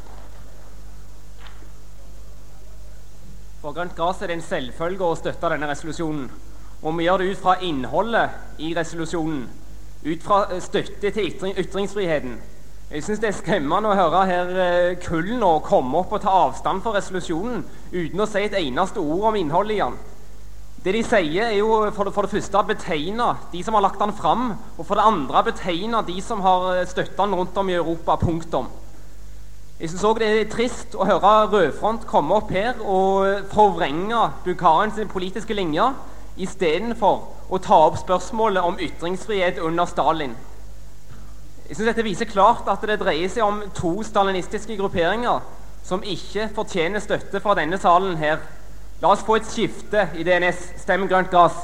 For Grønt Gras er det en selvfølge å støtte denne resolusjonen. Og vi gjør det ut fra innholdet i resolusjonen, ut fra støtte til ytring, ytringsfriheten. Jeg synes det er skremmende å høre her uh, Kull nå komme opp og ta avstand fra resolusjonen uten å si et eneste ord om innholdet i den. Det de sier er jo for det, for det første betegne de som har lagt den fram, og for det andre betegne de som har støttet den rundt om i Europa, punktum. Jeg synes også det er trist å høre Rødfront komme opp her og forvrenge Bukharins politiske linje, i stedet for å ta opp spørsmålet om ytringsfrihet under Stalin. Jeg synes dette viser klart at det dreier seg om to stalinistiske grupperinger som ikke fortjener støtte fra denne salen her. La oss få et skifte i D N S. Stem Grønt Gras.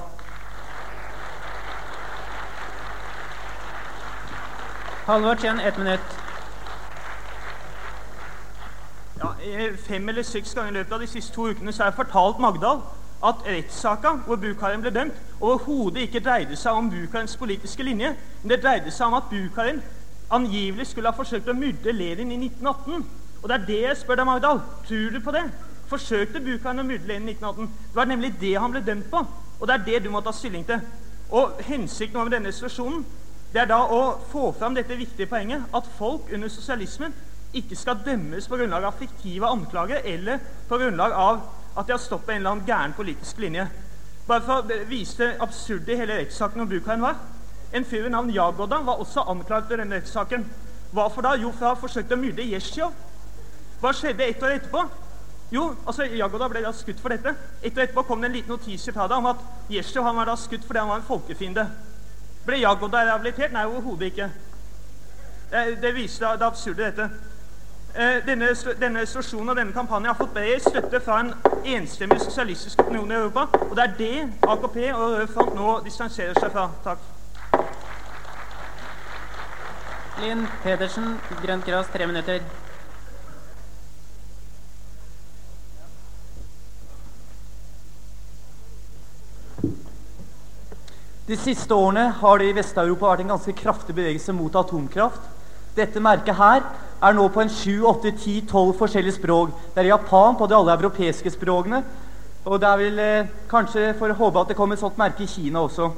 Halvard Kjenn, ett minutt. Ja, fem eller seks ganger i løpet av de siste to ukene så har jeg fortalt Magdal at rettssaka hvor Bukharin ble dømt, overhodet ikke dreide seg om Bukharins politiske linje, men det dreide seg om at Bukharin angivelig skulle ha forsøkt å myrde Lenin i nitten atten. Og det er det jeg spør deg, Magdal. Tror du på det? Forsøkte Bukharin å myrde Lenin i nitten atten? Det var nemlig det han ble dømt på, og det er det du må ta stilling til. Og hensikten over denne situasjonen, det er da å få fram dette viktige poenget, at folk under sosialismen ikke skal dømmes på grunnlag av fiktive anklager, eller på grunnlag av at de har stått på en eller annen gæren politisk linje. Bare for å vise det absurde i hele rettssaken om Bukharin var. En fyr ved navn Jagoda var også anklaget i denne rettssaken. Hvorfor da? Jo, for å ha forsøkt å myrde Yesjov. Hva skjedde ett år etterpå? Jo, altså Jagoda ble da skutt for dette. Etter etterpå kom det en liten notis fra det om at Yesjov han var da skutt fordi han var en folkefiende. Ble Jagoda rehabilitert? Nei, overhodet ikke. Det, det viser det, det absurde dette. Eh, denne, denne situasjonen og denne kampanjen har fått bred støtte fra en enstemmig sosialistisk opinion i Europa, og det er det A K P og Rød Front nå distanserer seg fra. Takk. Linn Pedersen, Grønt Gras, tre minutter. De siste årene har det i Vest-Europa vært en ganske kraftig bevegelse mot atomkraft. Dette merket her er nå på en sju, åtte, ti, tolv forskjellige språk. Det er Japan på de alle europeiske språkene, og det er vel eh, kanskje for å håpe at det kommer et sånt merke i Kina også.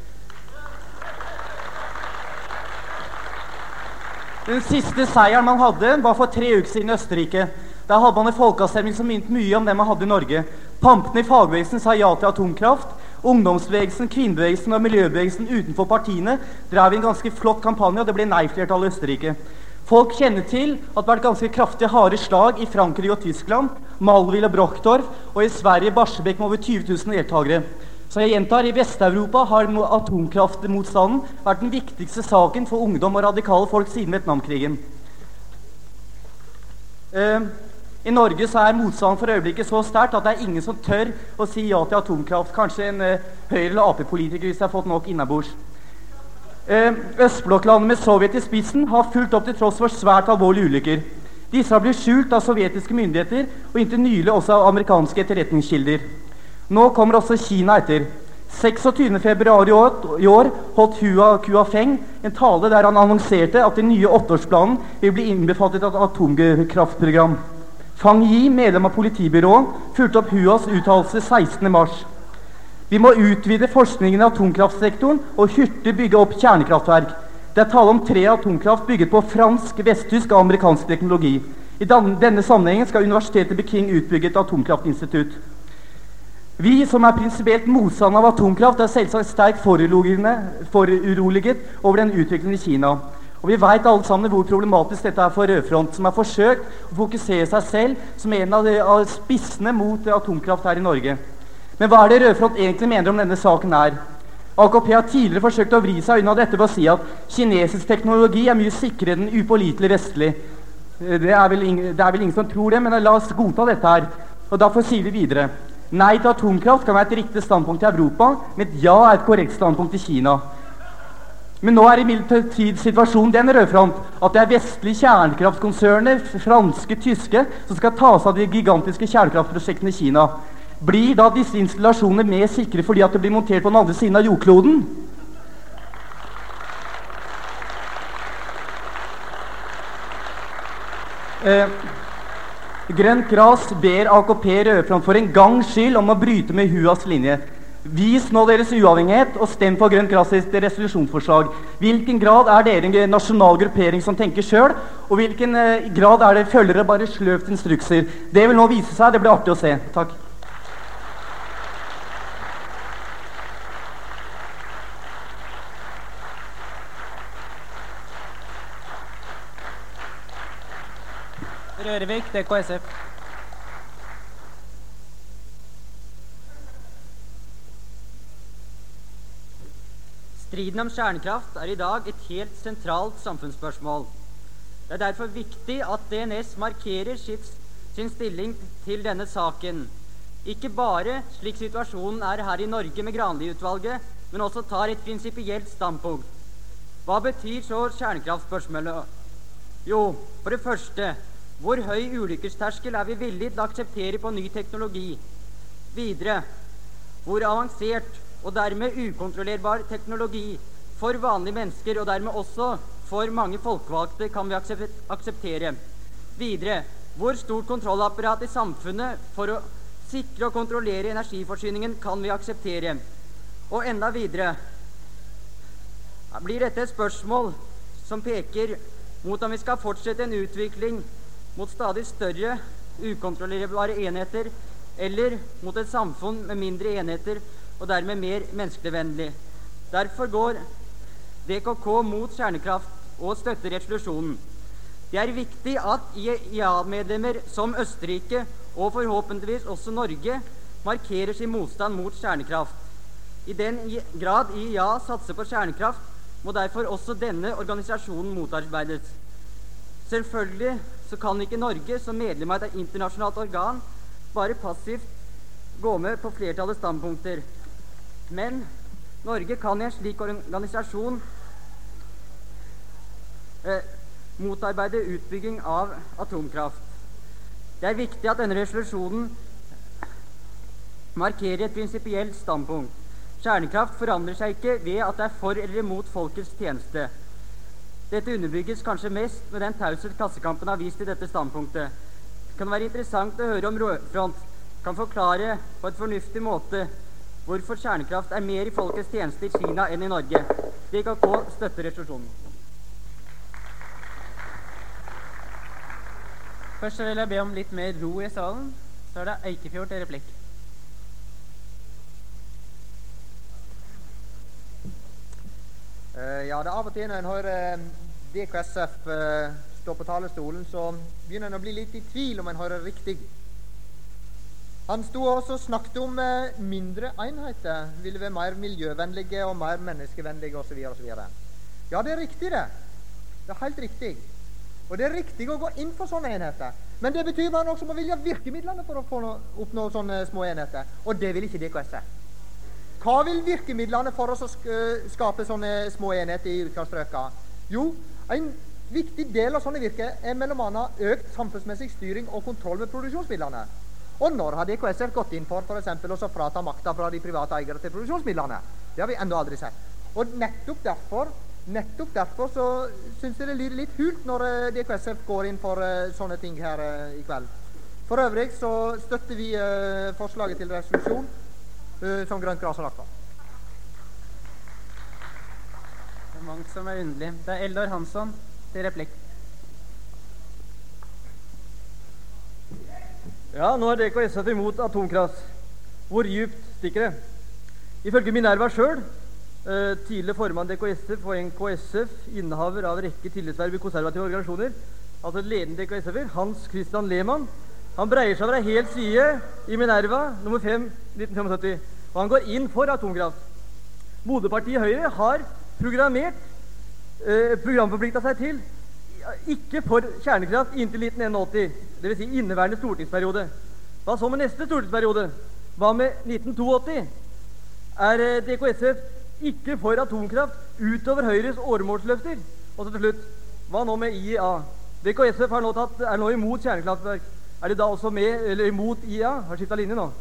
Den siste seieren man hadde var for tre uker siden i Østerrike. Der hadde man en folkeavstemning som minnet mye om det man hadde i Norge. Pampene i fagbevegelsen sa ja til atomkraft. Ungdomsbevegelsen, kvinnebevegelsen og miljøbevegelsen utenfor partiene drev en ganske flott kampanje, og det ble nei-flertall i Østerrike. Folk kjenner til at det har vært ganske kraftige harde slag i Frankrike og Tyskland, Malville og Brockdorf, og i Sverige Barsebäck med over tyve tusen deltakere. Så jeg gjentar, i Vest-Europa har atomkraftmotstanden vært den viktigste saken for ungdom og radikale folk siden Vietnamkrigen. Uh, I Norge så er motstanden for øyeblikket så sterkt at det er ingen som tør å si ja til atomkraft. Kanskje en uh, Høyre- eller A P-politiker hvis de har fått nok innabords. Uh, Østblokklandet med Sovjet i spissen har fulgt opp til tross for svært alvorlige ulykker. Disse har blitt skjult av sovjetiske myndigheter og inntil nylig også av amerikanske etterretningskilder. Nå kommer også Kina etter. seksogtyvende februar i år, i år holdt Hua Kuafeng en tale der han annonserte at den nye åtteårsplanen vil bli innbefattet av et atomkraftprogram. Fang Yi, medlem av politibyrået, fulgte opp Huas uttalelse sekstende mars. Vi må utvide forskningen i atomkraftsektoren og hurtig bygge opp kjernekraftverk. Det er tale om tre atomkraft bygget på fransk, vesttysk og amerikansk teknologi. I denne sammenhengen skal Universitetet Peking utbygge et atomkraftinstitutt. Vi som er prinsipielt motstander av atomkraft er selvsagt sterkt foruroliget over den utviklingen i Kina. Og vi vet alle sammen hvor problematisk dette er for Rødfront, som har forsøkt å fokusere seg selv som en av, de, av spissene mot atomkraft her i Norge. Men hva er det Rødfront egentlig mener om denne saken her? A K P har tidligere forsøkt å vri seg unna dette ved å si at kinesisk teknologi er mye sikrere enn upålitelig vestlig. Det er, vel ingen, det er vel ingen som tror det, men la oss godta dette her. Og derfor sier vi videre: nei til atomkraft kan være et riktig standpunkt i Europa, men et ja er et korrekt standpunkt i Kina. Men nå er imidlertid situasjonen den, Rødfront, at det er vestlige kjernekraftkonserner, franske, tyske, som skal ta seg av de gigantiske kjernekraftprosjektene i Kina. Blir da disse installasjonene mer sikre fordi at det blir montert på den andre siden av jordkloden? Eh, Grønt Gras ber A K P Rødfront for en gangs skyld om å bryte med H U As linje. Vis nå deres uavhengighet og stem for Grønt Gras i resolusjonsforslag. Hvilken grad er dere en nasjonal gruppering som tenker selv, og hvilken eh, grad er det følgere bare sløvt instrukser? Det vil nå vise seg, det blir artig å se. Takk. Rørevik, D K S F. Striden om kjernekraft er i dag et helt sentralt samfunnsspørsmål. Det er derfor viktig at D N S markerer sitt, sin stilling til denne saken. Ikke bare slik situasjonen er her i Norge med Granli-utvalget, men også tar et prinsipielt standpunkt. Hva betyr så kjernekraftspørsmålet? Jo, for det første, hvor høy ulykkesterskel er vi villige til å akseptere på ny teknologi? Videre, hvor avansert og dermed ukontrollerbar teknologi for vanlige mennesker og dermed også for mange folkevalgte kan vi akseptere. Videre, hvor stort kontrollapparat i samfunnet for å sikre og kontrollere energiforsyningen kan vi akseptere. Og enda videre, blir dette et spørsmål som peker mot om vi skal fortsette en utvikling mot stadig større, ukontrollerbare enheter, eller mot et samfunn med mindre enheter og dermed mer menneskevennlig. Derfor går D K K mot kjernekraft og støtter resolusjonen. Det er viktig at I A A-medlemmer som Østerrike og forhåpentligvis også Norge markerer sin motstand mot kjernekraft. I den grad I A A satser på kjernekraft, må derfor også denne organisasjonen motarbeides. Selvfølgelig så kan ikke Norge som medlem av et internasjonalt organ bare passivt gå med på flertallets standpunkter. Men Norge kan i en slik organisasjon eh, motarbeide utbygging av atomkraft. Det er viktig at denne resolusjonen markerer et prinsipielt standpunkt. Kjernekraft forandrer seg ikke ved at det er for eller imot folkets tjeneste. Dette underbygges kanskje mest med den taushet Klassekampen har vist i dette standpunktet. Det kan være interessant å høre om Rødfront kan forklare på et fornuftig måte hvorfor kjernekraft er mer i folkets tjeneste i Kina enn i Norge. D K K støtter resolusjonen. Først så vil jeg be om litt mer ro i salen. Så er det Eikefjord til replikk. Uh, ja, det er av og til når en hører D K S F uh, stå på talerstolen, så begynner en å bli litt i tvil om en hører riktig. Han sto også og snakket om uh, mindre enheter, ville være mer miljøvennlige og mer menneskevennlige osv. osv. Ja, det er riktig det. Det er helt riktig. Og det er riktig å gå inn for sånne enheter. Men det betyr man også må vilje virkemidlene for å få no oppnå sånne små enheter. Og det vil ikke D K S F. Hva vil virkemidlene for oss å sk skape sånne små enheter i utkaststrøka? Jo, en viktig del av sånne virke er mellom annet økt samfunnsmessig styring og kontroll med produksjonsmidlene. Og når har D K S F gått inn for for eksempel å frata makta fra de private eiere til produksjonsmidlene? Det har vi enda aldri sett. Og nettopp derfor, nettopp derfor så synes jeg det lyder litt hult når uh, D K S F går inn for uh, sånne ting her uh, i kveld. For øvrig så støtter vi uh, forslaget til resolusjon uh, som Grønt Gras har lagt på. Det er mange som er underlig. Det er Eldar Hansson til replikk. Ja, nå er D K S F imot atomkraft. Hvor djupt stikker det? Ifølge Minerva selv eh, tidligere formann D K S F og N K S F, innehaver av rekke tillitsverv i konservative organisasjoner, altså ledende D K S F-er, Hans Christian Lehmann. Han breier seg over en hel side i Minerva, nummer fem, nitten syttifem, og han går inn for atomkraft. Moderpartiet Høyre har programmert, eh, programforpliktet seg til ikke for kjernekraft inntil nitten åtti, det vil si inneværende stortingsperiode. Hva så med neste stortingsperiode? Hva med nitten åttito? Er eh, D K S F ikke for atomkraft utover Høyres åremålsløfter? Og så til slutt, hva nå med I E A? D K S F har nå tatt, er nå imot kjernekraftverk. Er de da også med, eller imot I E A? Har skiftet linje nå.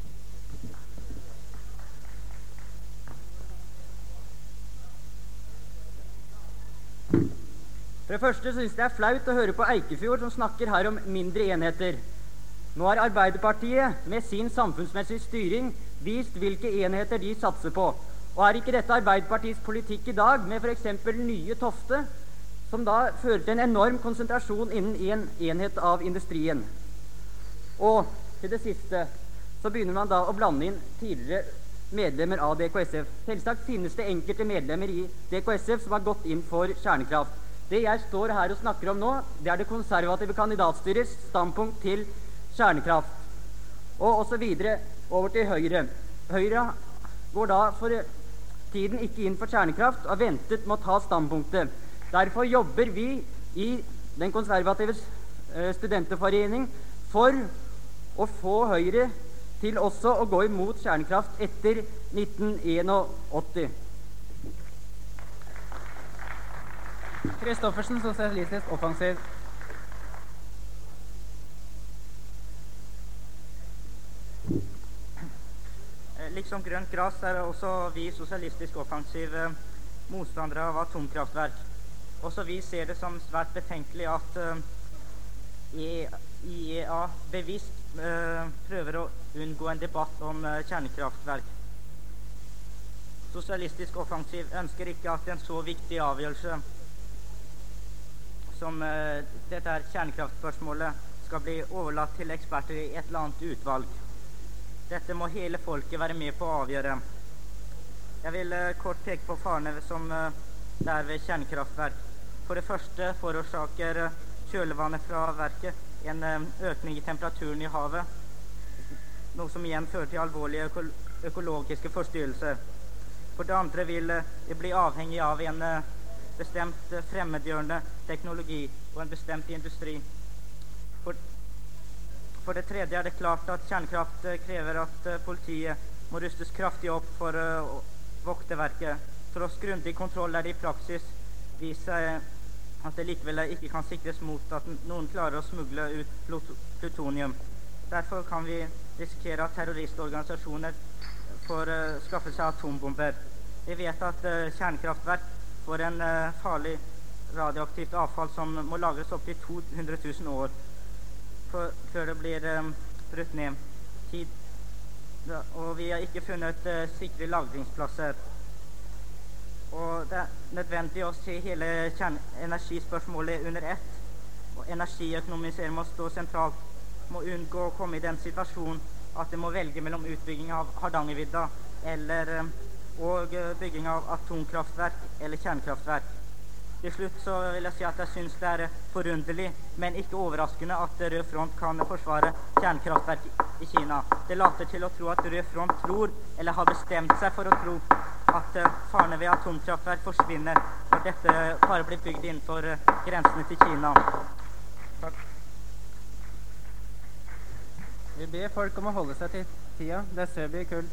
For det første synes jeg det er flaut å høre på Eikefjord som snakker her om mindre enheter. Nå har Arbeiderpartiet med sin samfunnsmessige styring vist hvilke enheter de satser på. Og er ikke dette Arbeiderpartiets politikk i dag, med for eksempel nye Tofte, som da fører til en enorm konsentrasjon innen en enhet av industrien? Og til det siste så begynner man da å blande inn tidligere medlemmer av D K S F. Selvsagt finnes det enkelte medlemmer i D K S F som har gått inn for kjernekraft. Det jeg står her og snakker om nå, det er det konservative kandidatstyrets standpunkt til kjernekraft. Og også videre over til Høyre. Høyre går da for tiden ikke inn for kjernekraft og ventet med å ta standpunktet. Derfor jobber vi i den konservative studenterforening for å få Høyre til også å gå imot kjernekraft etter nitten åtti. Kristoffersen, Sosialistisk Offensiv. Liksom Grønt Gras er også vi Sosialistisk Offensiv motstandere av atomkraftverk. Også vi ser det som svært betenkelig at uh, I E A bevisst uh, prøver å unngå en debatt om uh, kjernekraftverk. Sosialistisk Offensiv ønsker ikke at en så viktig avgjørelse som uh, dette er kjernekraftspørsmålet skal bli overlatt til eksperter i et eller annet utvalg. Dette må hele folket være med på å avgjøre. Jeg vil uh, kort peke på farene som uh, det er ved kjernekraftverk. For det første forårsaker uh, kjølevannet fra verket en uh, økning i temperaturen i havet, noe som igjen fører til alvorlige øko økologiske forstyrrelser. For det andre vil uh, det bli avhengig av en uh, bestemt uh, fremmedgjørende teknologi og en bestemt industri. For For det tredje er det klart at kjernekraft krever at uh, politiet må rustes kraftig opp for uh, å vokte verket. Tross grundig kontroll er det i praksis vist seg at det likevel ikke kan sikres mot at noen klarer å smugle ut plut plutonium. Derfor kan vi risikere at terroristorganisasjoner får uh, skaffe seg atombomber. Vi vet at uh, kjernekraftverk får en uh, farlig radioaktivt avfall som må lagres opp til to hundre tusen år. Før det blir um, brutt ned tid. Da, og vi har ikke funnet uh, sikre lagringsplasser. Og det er nødvendig å se hele kjernenergispørsmålet under ett. Og energiøkonomisering må stå sentralt. Må unngå å komme i den situasjonen at det må velge mellom utbygging av Hardangervidda eller, um, og uh, bygging av atomkraftverk eller kjernekraftverk. Til slutt så vil jeg si at jeg synes det er forunderlig, men ikke overraskende at Rød Front kan forsvare kjernekraftverk i Kina. Det later til å tro at Rød Front tror, eller har bestemt seg for å tro, at uh, farene ved atomkraftverk forsvinner når dette bare blir bygd innenfor uh, grensene til Kina. Takk. Vi ber folk om å holde seg til tida. Det er Søby Kull.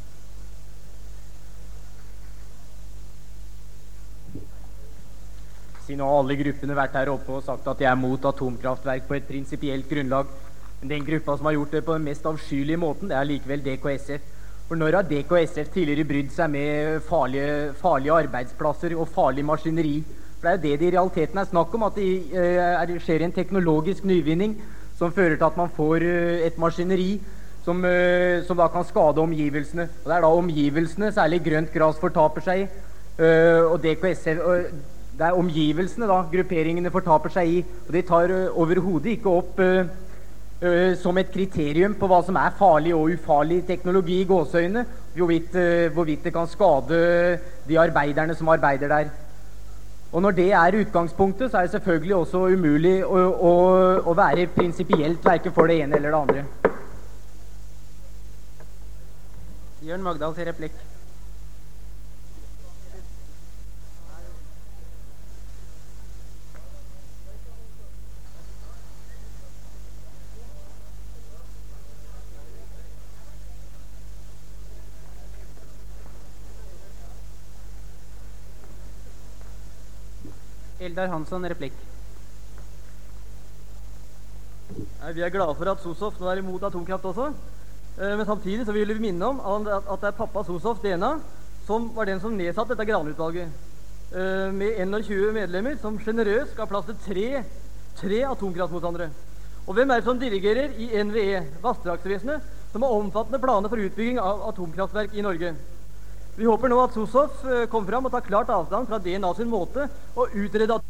Siden har alle gruppene vært her oppe og sagt at de er mot atomkraftverk på et prinsipielt grunnlag. Men den gruppa som har gjort det på den mest avskyelige måten, det er likevel D K S F. For når har D K S F tidligere brydd seg med farlige, farlige arbeidsplasser og farlig maskineri? For det er jo det det i realiteten er snakk om, at det uh, skjer en teknologisk nyvinning som fører til at man får uh, et maskineri som, uh, som da kan skade omgivelsene. Og det er da omgivelsene, særlig grønt gras, fortaper seg i. Uh, og D K S F... Uh, Det er omgivelsene da, grupperingene fortaper seg i, og de tar uh, overhodet ikke opp uh, uh, som et kriterium på hva som er farlig og ufarlig teknologi i gåseøyne, hvorvidt, uh, hvorvidt det kan skade de arbeiderne som arbeider der. Og når det er utgangspunktet, så er det selvfølgelig også umulig å, å, å være prinsipielt verken for det ene eller det andre. Jørn Magdal til replikk. Eldar Hansson, replikk. Nei, vi er glade for at Sosoft nå er imot atomkraft også. Eh, men samtidig så vil vi minne om at, at det er pappa Sosoft Dena som var den som nedsatte dette Gran-utvalget. Eh, med tjueen medlemmer som generøst ga plass til tre, tre atomkraftmotstandere. Og hvem er det som dirigerer i N V E, Vassdragsvesenet, som har omfattende planer for utbygging av atomkraftverk i Norge? Vi håper nå at Sosoft kommer fram og tar klart avstand fra D N A sin måte å utrede